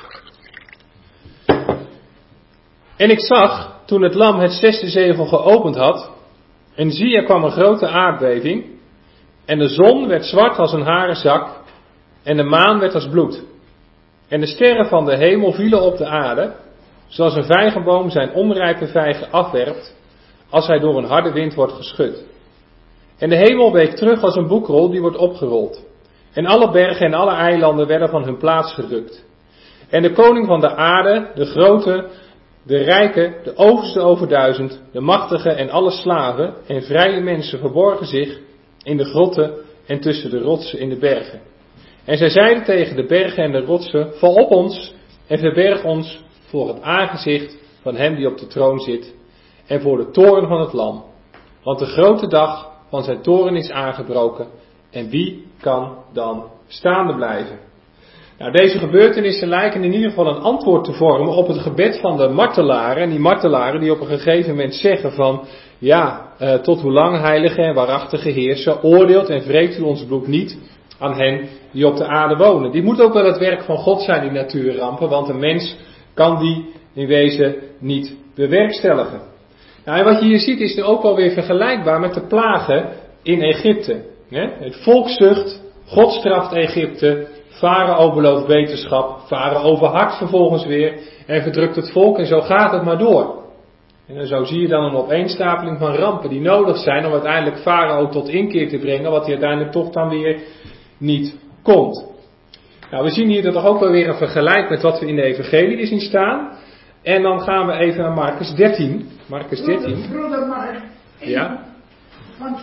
Speaker 1: En ik zag, toen het lam het zesde zegel geopend had, en zie, er kwam een grote aardbeving, en de zon werd zwart als een haren zak, en de maan werd als bloed. En de sterren van de hemel vielen op de aarde, zoals een vijgenboom zijn onrijpe vijgen afwerpt, als hij door een harde wind wordt geschud. En de hemel week terug als een boekrol die wordt opgerold. En alle bergen en alle eilanden werden van hun plaats gerukt. En de koning van de aarde, de grote, de rijke, de overste over duizend, de machtige en alle slaven en vrije mensen verborgen zich in de grotten en tussen de rotsen in de bergen. En zij zeiden tegen de bergen en de rotsen, val op ons en verberg ons voor het aangezicht van hem die op de troon zit en voor de toorn van het lam. Want de grote dag van zijn toorn is aangebroken en wie kan dan staande blijven? Nou, deze gebeurtenissen lijken in ieder geval een antwoord te vormen op het gebed van de martelaren. En die martelaren die op een gegeven moment zeggen van, ja, eh, tot hoe lang heilige en waarachtige heerser oordeelt en wreekt u ons bloed niet aan hen die op de aarde wonen. Die moet ook wel het werk van God zijn, die natuurrampen, want een mens kan die in wezen niet bewerkstelligen. Nou, en wat je hier ziet is er ook wel weer vergelijkbaar met de plagen in Egypte. Het volk zucht, God straft Egypte, Farao belooft beterschap, Farao verhakt vervolgens weer en verdrukt het volk en zo gaat het maar door. En zo zie je dan een opeenstapeling van rampen die nodig zijn om uiteindelijk Farao tot inkeer te brengen, wat hij uiteindelijk toch dan weer niet komt. Nou, we zien hier toch ook wel weer een vergelijk met wat we in de evangelie zien staan. En dan gaan we even naar Marcus dertien. Marcus dertien.
Speaker 3: Broeder, mag ik even,
Speaker 1: ja?
Speaker 3: Want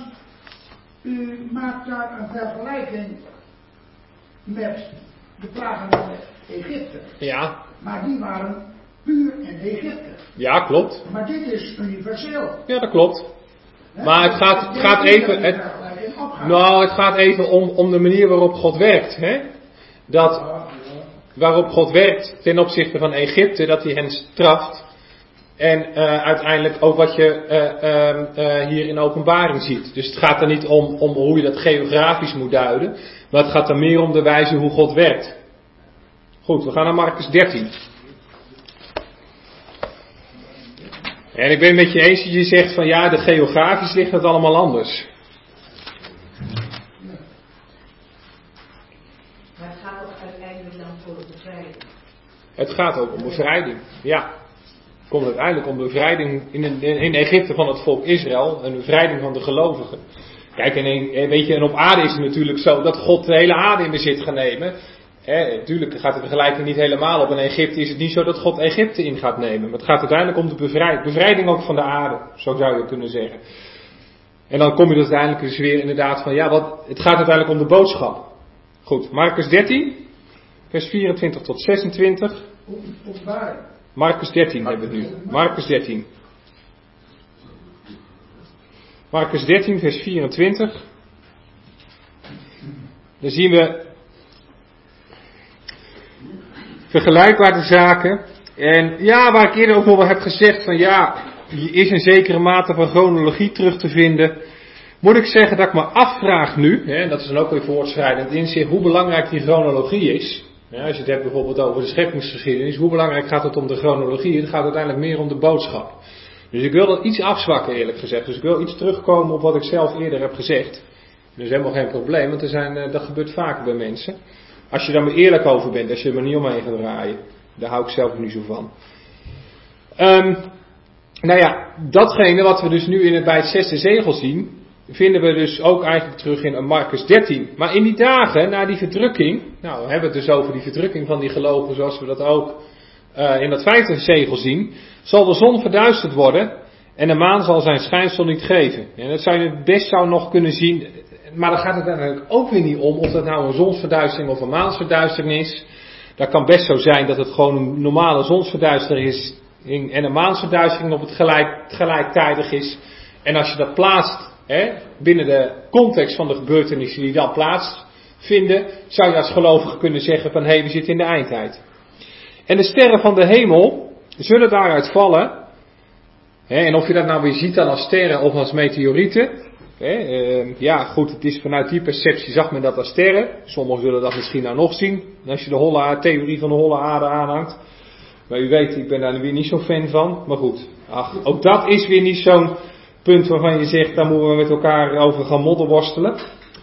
Speaker 3: u maakt daar een vergelijking met de plagen in Egypte.
Speaker 1: Ja.
Speaker 3: Maar die waren puur in Egypte.
Speaker 1: Ja, klopt.
Speaker 3: Maar dit is universeel.
Speaker 1: Ja, dat klopt. He? Maar het gaat, het gaat even, het, nou, het gaat even om, om de manier waarop God werkt. Hè? Dat, waarop God werkt ten opzichte van Egypte, dat hij hen straft. En uh, uiteindelijk ook wat je uh, uh, uh, hier in Openbaring ziet. Dus het gaat er niet om, om hoe je dat geografisch moet duiden. Maar het gaat er meer om de wijze hoe God werkt. Goed, we gaan naar Marcus dertien. En ik ben het met je eens dat je zegt van ja, de geografisch ligt het allemaal anders. Het gaat ook om bevrijding. Ja. Het komt uiteindelijk om bevrijding in, in Egypte van het volk Israël. Een bevrijding van de gelovigen. Kijk, en, weet je, en op aarde is het natuurlijk zo dat God de hele aarde in bezit gaat nemen. Eh, natuurlijk gaat de vergelijking niet helemaal op. In Egypte is het niet zo dat God Egypte in gaat nemen. Maar het gaat uiteindelijk om de bevrijding. Bevrijding ook van de aarde, zo zou je kunnen zeggen. En dan kom je dus uiteindelijk dus weer inderdaad van, ja, wat, het gaat uiteindelijk om de boodschap. Goed, Marcus dertien, vers vierentwintig tot zesentwintig. Marcus dertien hebben we het nu. Marcus dertien. Marcus dertien, vers vierentwintig. Dan zien we vergelijkbare zaken. En ja, waar ik eerder ook al heb gezegd van ja, hier is een zekere mate van chronologie terug te vinden. Moet ik zeggen dat ik me afvraag nu, hè, en dat is dan ook weer voortschrijdend inzicht, hoe belangrijk die chronologie is. Ja, als je het hebt bijvoorbeeld over de scheppingsgeschiedenis, hoe belangrijk gaat het om de chronologie? Het gaat uiteindelijk meer om de boodschap. Dus ik wil dat iets afzwakken eerlijk gezegd. Dus ik wil iets terugkomen op wat ik zelf eerder heb gezegd. Dat is helemaal geen probleem, want er zijn, dat gebeurt vaker bij mensen. Als je daar maar eerlijk over bent, als je er maar niet omheen gaat draaien. Daar hou ik zelf ook niet zo van. Um, nou ja, datgene wat we dus nu in het, bij het zesde zegel zien, vinden we dus ook eigenlijk terug in Marcus dertien. Maar in die dagen, na die verdrukking, nou we hebben het dus over die verdrukking van die gelovigen zoals we dat ook uh, in dat vijfde zegel zien, zal de zon verduisterd worden en de maan zal zijn schijnsel niet geven. En dat zou je het best zou nog kunnen zien, maar dan gaat het eigenlijk ook weer niet om of dat nou een zonsverduistering of een maansverduistering is. Dat kan best zo zijn dat het gewoon een normale zonsverduistering is en een maansverduistering op het gelijk, gelijktijdig is. En als je dat plaatst hè, binnen de context van de gebeurtenissen die dan plaatsvinden, zou je als gelovige kunnen zeggen van hé, hey, we zitten in de eindtijd. En de sterren van de hemel zullen daaruit vallen. Hè, en of je dat nou weer ziet dan als sterren of als meteorieten. Hè, uh, ja goed, het is vanuit die perceptie zag men dat als sterren. Sommigen zullen dat misschien nou nog zien. Als je de holle theorie van de holle aarde aanhangt. Maar u weet, ik ben daar weer niet zo'n fan van. Maar goed, ach, ook dat is weer niet zo'n punt waarvan je zegt, daar moeten we met elkaar over gaan modderworstelen.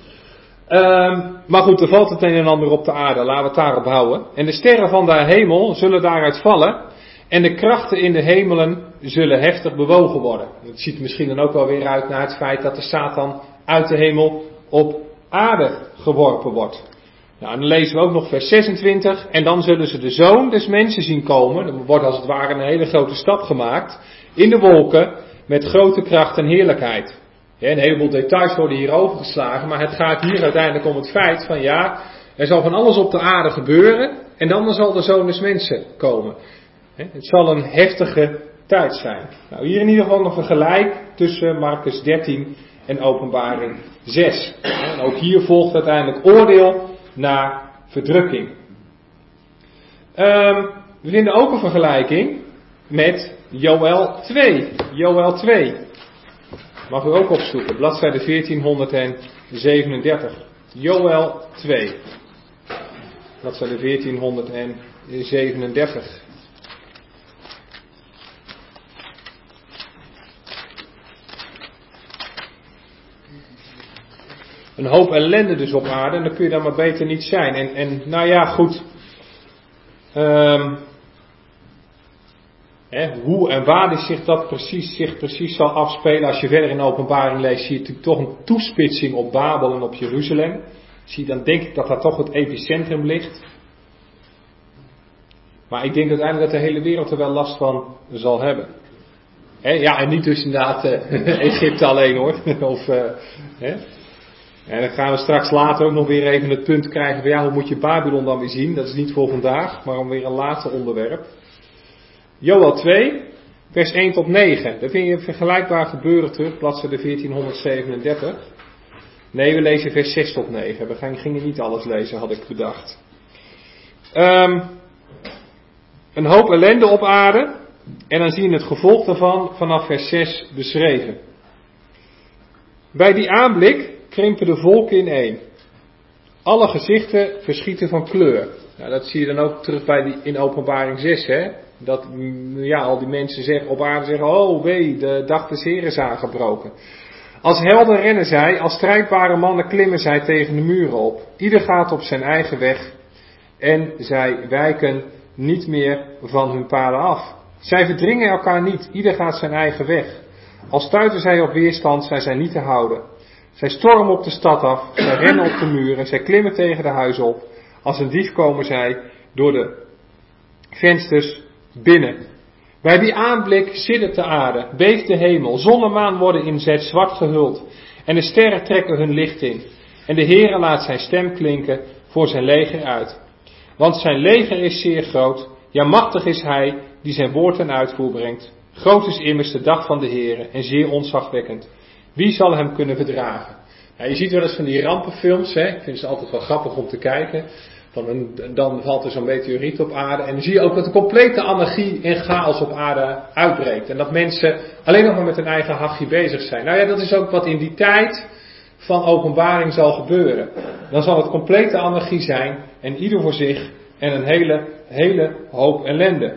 Speaker 1: Um, maar goed, er valt het een en ander op de aarde. Laten we het daarop houden. En de sterren van de hemel zullen daaruit vallen. En de krachten in de hemelen zullen heftig bewogen worden. Het ziet er misschien dan ook wel weer uit naar het feit dat de Satan uit de hemel op aarde geworpen wordt. Nou, en dan lezen we ook nog vers zesentwintig. En dan zullen ze de zoon des mensen zien komen. Er wordt als het ware een hele grote stap gemaakt. In de wolken met grote kracht en heerlijkheid. Ja, een heleboel details worden hier overgeslagen. Maar het gaat hier uiteindelijk om het feit van ja, er zal van alles op de aarde gebeuren. En dan zal de zoon des mensen komen. Het zal een heftige tijd zijn. Nou, hier in ieder geval nog een gelijk tussen Marcus dertien en Openbaring zes. En ook hier volgt uiteindelijk oordeel na verdrukking. Um, we vinden ook een vergelijking met Joël twee. Joël twee. Mag u ook opzoeken. Bladzijde veertienhonderdzevenendertig. Joël twee. Bladzijde veertienhonderdzevenendertig. Een hoop ellende dus op aarde. En dan kun je dan maar beter niet zijn. En, en nou ja, goed. Um, hè, hoe en waar die zich dat precies, zich precies zal afspelen. Als je verder in de Openbaring leest, zie je natuurlijk toch een toespitsing op Babel en op Jeruzalem. Zie je, dan denk ik dat daar toch het epicentrum ligt. Maar ik denk uiteindelijk dat de hele wereld er wel last van zal hebben. Hè, ja, en niet dus inderdaad uh, Egypte alleen hoor. of, uh, hè. En dan gaan we straks later ook nog weer even het punt krijgen van ja, hoe moet je Babylon dan weer zien? Dat is niet voor vandaag, maar om weer een later onderwerp. Joël twee, vers één tot negen. Daar vind je een vergelijkbaar gebeuren terug, bladzijde veertienhonderdzevenendertig. Nee, we lezen vers zes tot negen. We gingen niet alles lezen, had ik bedacht. Um, een hoop ellende op aarde. En dan zie je het gevolg daarvan vanaf vers zes beschreven. Bij die aanblik krimpen de volken ineen. Alle gezichten verschieten van kleur. Nou, dat zie je dan ook terug bij die, in Openbaring zes. Hè? Dat ja, al die mensen zeggen, op aarde zeggen, oh wee, de dag des Heren is aangebroken. Als helden rennen zij, als strijdbare mannen klimmen zij tegen de muren op. Ieder gaat op zijn eigen weg en zij wijken niet meer van hun paden af. Zij verdringen elkaar niet, ieder gaat zijn eigen weg. Al stuiten zij op weerstand, zijn zij niet te houden. Zij stormen op de stad af, zij rennen op de muren, zij klimmen tegen de huizen op. Als een dief komen zij door de vensters binnen. Bij die aanblik siddert de aarde, beeft de hemel, zon en maan worden in zet zwart gehuld. En de sterren trekken hun licht in. En de Heere laat zijn stem klinken voor zijn leger uit. Want zijn leger is zeer groot, ja machtig is hij die zijn woord ten uitvoer brengt. Groot is immers de dag van de Heere en zeer ontzagwekkend. Wie zal hem kunnen verdragen? Nou, je ziet wel eens van die rampenfilms, hè? Ik vind ze altijd wel grappig om te kijken. Van een, dan valt er zo'n meteoriet op aarde en dan zie je ook dat de complete anarchie en chaos op aarde uitbreekt. En dat mensen alleen nog maar met hun eigen hachje bezig zijn. Nou ja, dat is ook wat in die tijd van openbaring zal gebeuren. Dan zal het complete anarchie zijn en ieder voor zich en een hele, hele hoop ellende.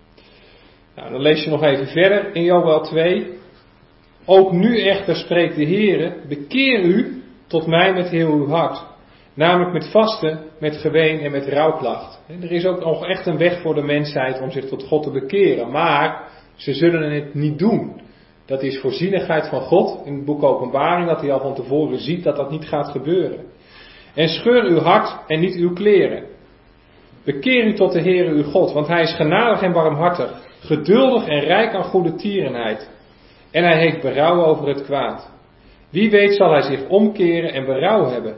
Speaker 1: Nou, dan lees je nog even verder in Joël twee. Ook nu echter spreekt de Heere, bekeer u tot mij met heel uw hart. Namelijk met vasten, met geween en met rouwklacht. Er is ook nog echt een weg voor de mensheid om zich tot God te bekeren. Maar ze zullen het niet doen. Dat is voorzienigheid van God in het boek Openbaring, dat hij al van tevoren ziet dat dat niet gaat gebeuren. En scheur uw hart en niet uw kleren. Bekeer u tot de Heere uw God, want hij is genadig en barmhartig, geduldig en rijk aan goede tierenheid. En hij heeft berouw over het kwaad. Wie weet zal hij zich omkeren en berouw hebben,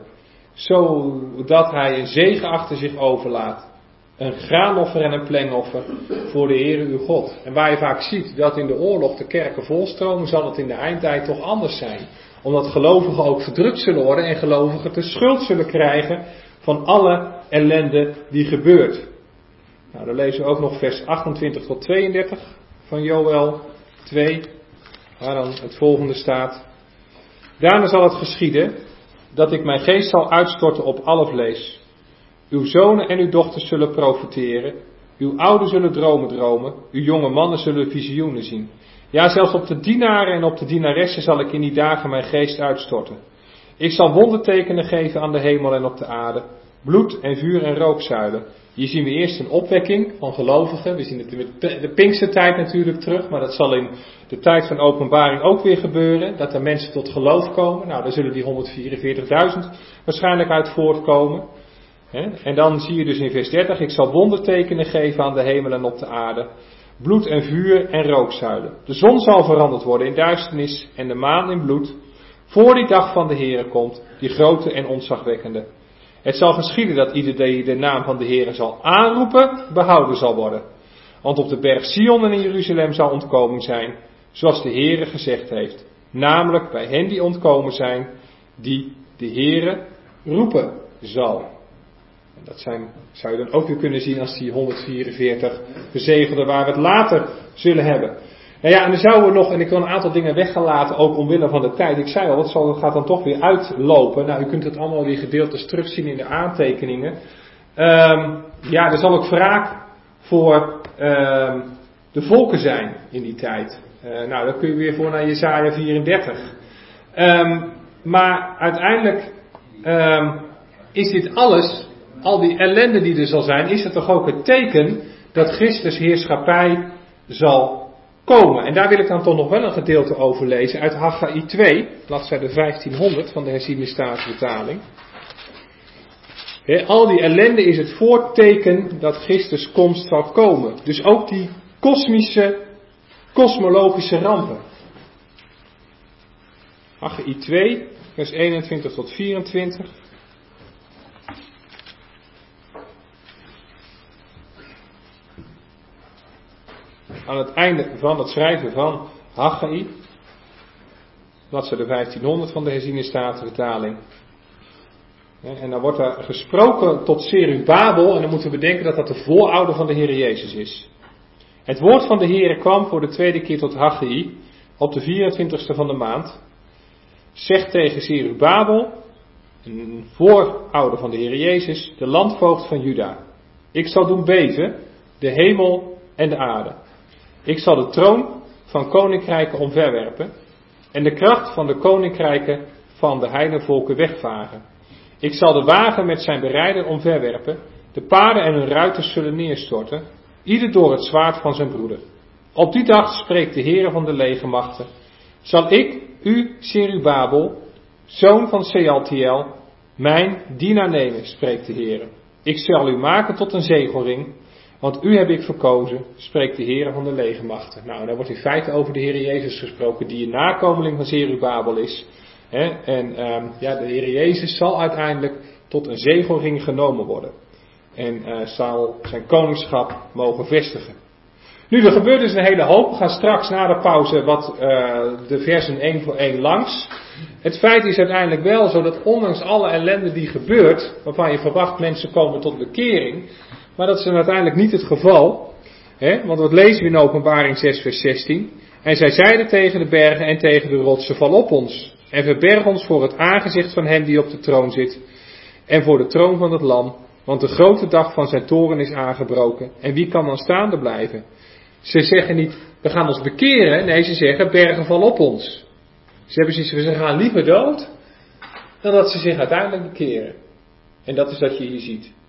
Speaker 1: zodat hij een zegen achter zich overlaat. Een graanoffer en een plengoffer voor de Heere uw God. En waar je vaak ziet dat in de oorlog de kerken volstromen, zal het in de eindtijd toch anders zijn. Omdat gelovigen ook verdrukt zullen worden en gelovigen de schuld zullen krijgen van alle ellende die gebeurt. Nou, dan lezen we ook nog vers achtentwintig tot tweeëndertig van Joël twee, waar dan het volgende staat. Daarna zal het geschieden dat ik mijn geest zal uitstorten op alle vlees. Uw zonen en uw dochters zullen profeteren, uw ouden zullen dromen dromen, uw jonge mannen zullen visioenen zien. Ja, zelfs op de dienaren en op de dienaressen zal ik in die dagen mijn geest uitstorten. Ik zal wondertekenen geven aan de hemel en op de aarde, bloed en vuur en rookzuilen. Hier zien we eerst een opwekking van gelovigen. We zien het in de Pinkstertijd natuurlijk terug, maar dat zal in de tijd van openbaring ook weer gebeuren. Dat er mensen tot geloof komen. Nou, daar zullen die honderdvierenveertigduizend waarschijnlijk uit voortkomen. En dan zie je dus in vers dertig, ik zal wondertekenen geven aan de hemel en op de aarde. Bloed en vuur en rookzuilen. De zon zal veranderd worden in duisternis en de maan in bloed. Voor die dag van de Heere komt, die grote en ontzagwekkende. Het zal geschieden dat ieder die de naam van de Heere zal aanroepen, behouden zal worden. Want op de berg Sion en in Jeruzalem zal ontkoming zijn, zoals de Heere gezegd heeft. Namelijk bij hen die ontkomen zijn, die de Heere roepen zal. En dat zijn, zou je dan ook weer kunnen zien als die honderdvierenveertig verzegelde waar we het later zullen hebben. Nou ja, en dan zouden we nog, en ik wil een aantal dingen weggelaten, ook omwille van de tijd. Ik zei al, het zal, gaat dan toch weer uitlopen. Nou, u kunt het allemaal die gedeeltes terugzien in de aantekeningen. Um, ja, er zal ook wraak voor um, de volken zijn in die tijd. Uh, nou, dan kun je weer voor naar Jesaja vierendertig. Um, maar uiteindelijk um, is dit alles, al die ellende die er zal zijn, is het toch ook het teken dat Christus heerschappij zal komen. En daar wil ik dan toch nog wel een gedeelte over lezen uit Haggai twee, bladzijde vijftienhonderd van de herziene staatsvertaling. He, al die ellende is het voorteken dat Christus komst zal komen. Dus ook die kosmische, kosmologische rampen. Haggai twee, vers eenentwintig tot vierentwintig. Aan het einde van het schrijven van Haggai, bladzijde vijftienhonderd van de herziene statenvertaling. En dan wordt er gesproken tot Zerubabel, en dan moeten we bedenken dat dat de voorouder van de Heer Jezus is. Het woord van de Heer kwam voor de tweede keer tot Haggai op de vierentwintigste van de maand. Zegt tegen Zerubabel, een voorouder van de Heer Jezus, de landvoogd van Juda. Ik zal doen beven de hemel en de aarde. Ik zal de troon van koninkrijken omverwerpen en de kracht van de koninkrijken van de heidenvolken wegvagen. Ik zal de wagen met zijn berijder omverwerpen De paarden en hun ruiters zullen neerstorten, ieder door het zwaard van zijn broeder. Op die dag, spreekt de Heere van de legermachten, zal ik, u, Zerubabel, zoon van Sealtiel, mijn dienaar nemen, spreekt de Heere. Ik zal u maken tot een zegelring, want u heb ik verkozen, spreekt de Heere van de legermachten. Nou, daar wordt in feite over de Heere Jezus gesproken, die een nakomeling van Zerubabel is. Hè? En um, ja, de Heere Jezus zal uiteindelijk tot een zegelring genomen worden. En uh, zal zijn koningschap mogen vestigen. Nu, er gebeurt dus een hele hoop. We gaan straks na de pauze wat uh, de versen één voor één langs. Het feit is uiteindelijk wel zo dat ondanks alle ellende die gebeurt, waarvan je verwacht mensen komen tot bekering, maar dat is dan uiteindelijk niet het geval. Hè? Want wat lezen we in Openbaring zes vers zestien? En zij zeiden tegen de bergen en tegen de rotsen, val op ons en verberg ons voor het aangezicht van hem die op de troon zit en voor de troon van het lam, want de grote dag van zijn toren is aangebroken en wie kan dan staande blijven? Ze zeggen niet, we gaan ons bekeren. Nee, ze zeggen, bergen val op ons. Ze hebben zoiets, ze gaan liever dood, dan dat ze zich uiteindelijk bekeren. En dat is wat je hier ziet.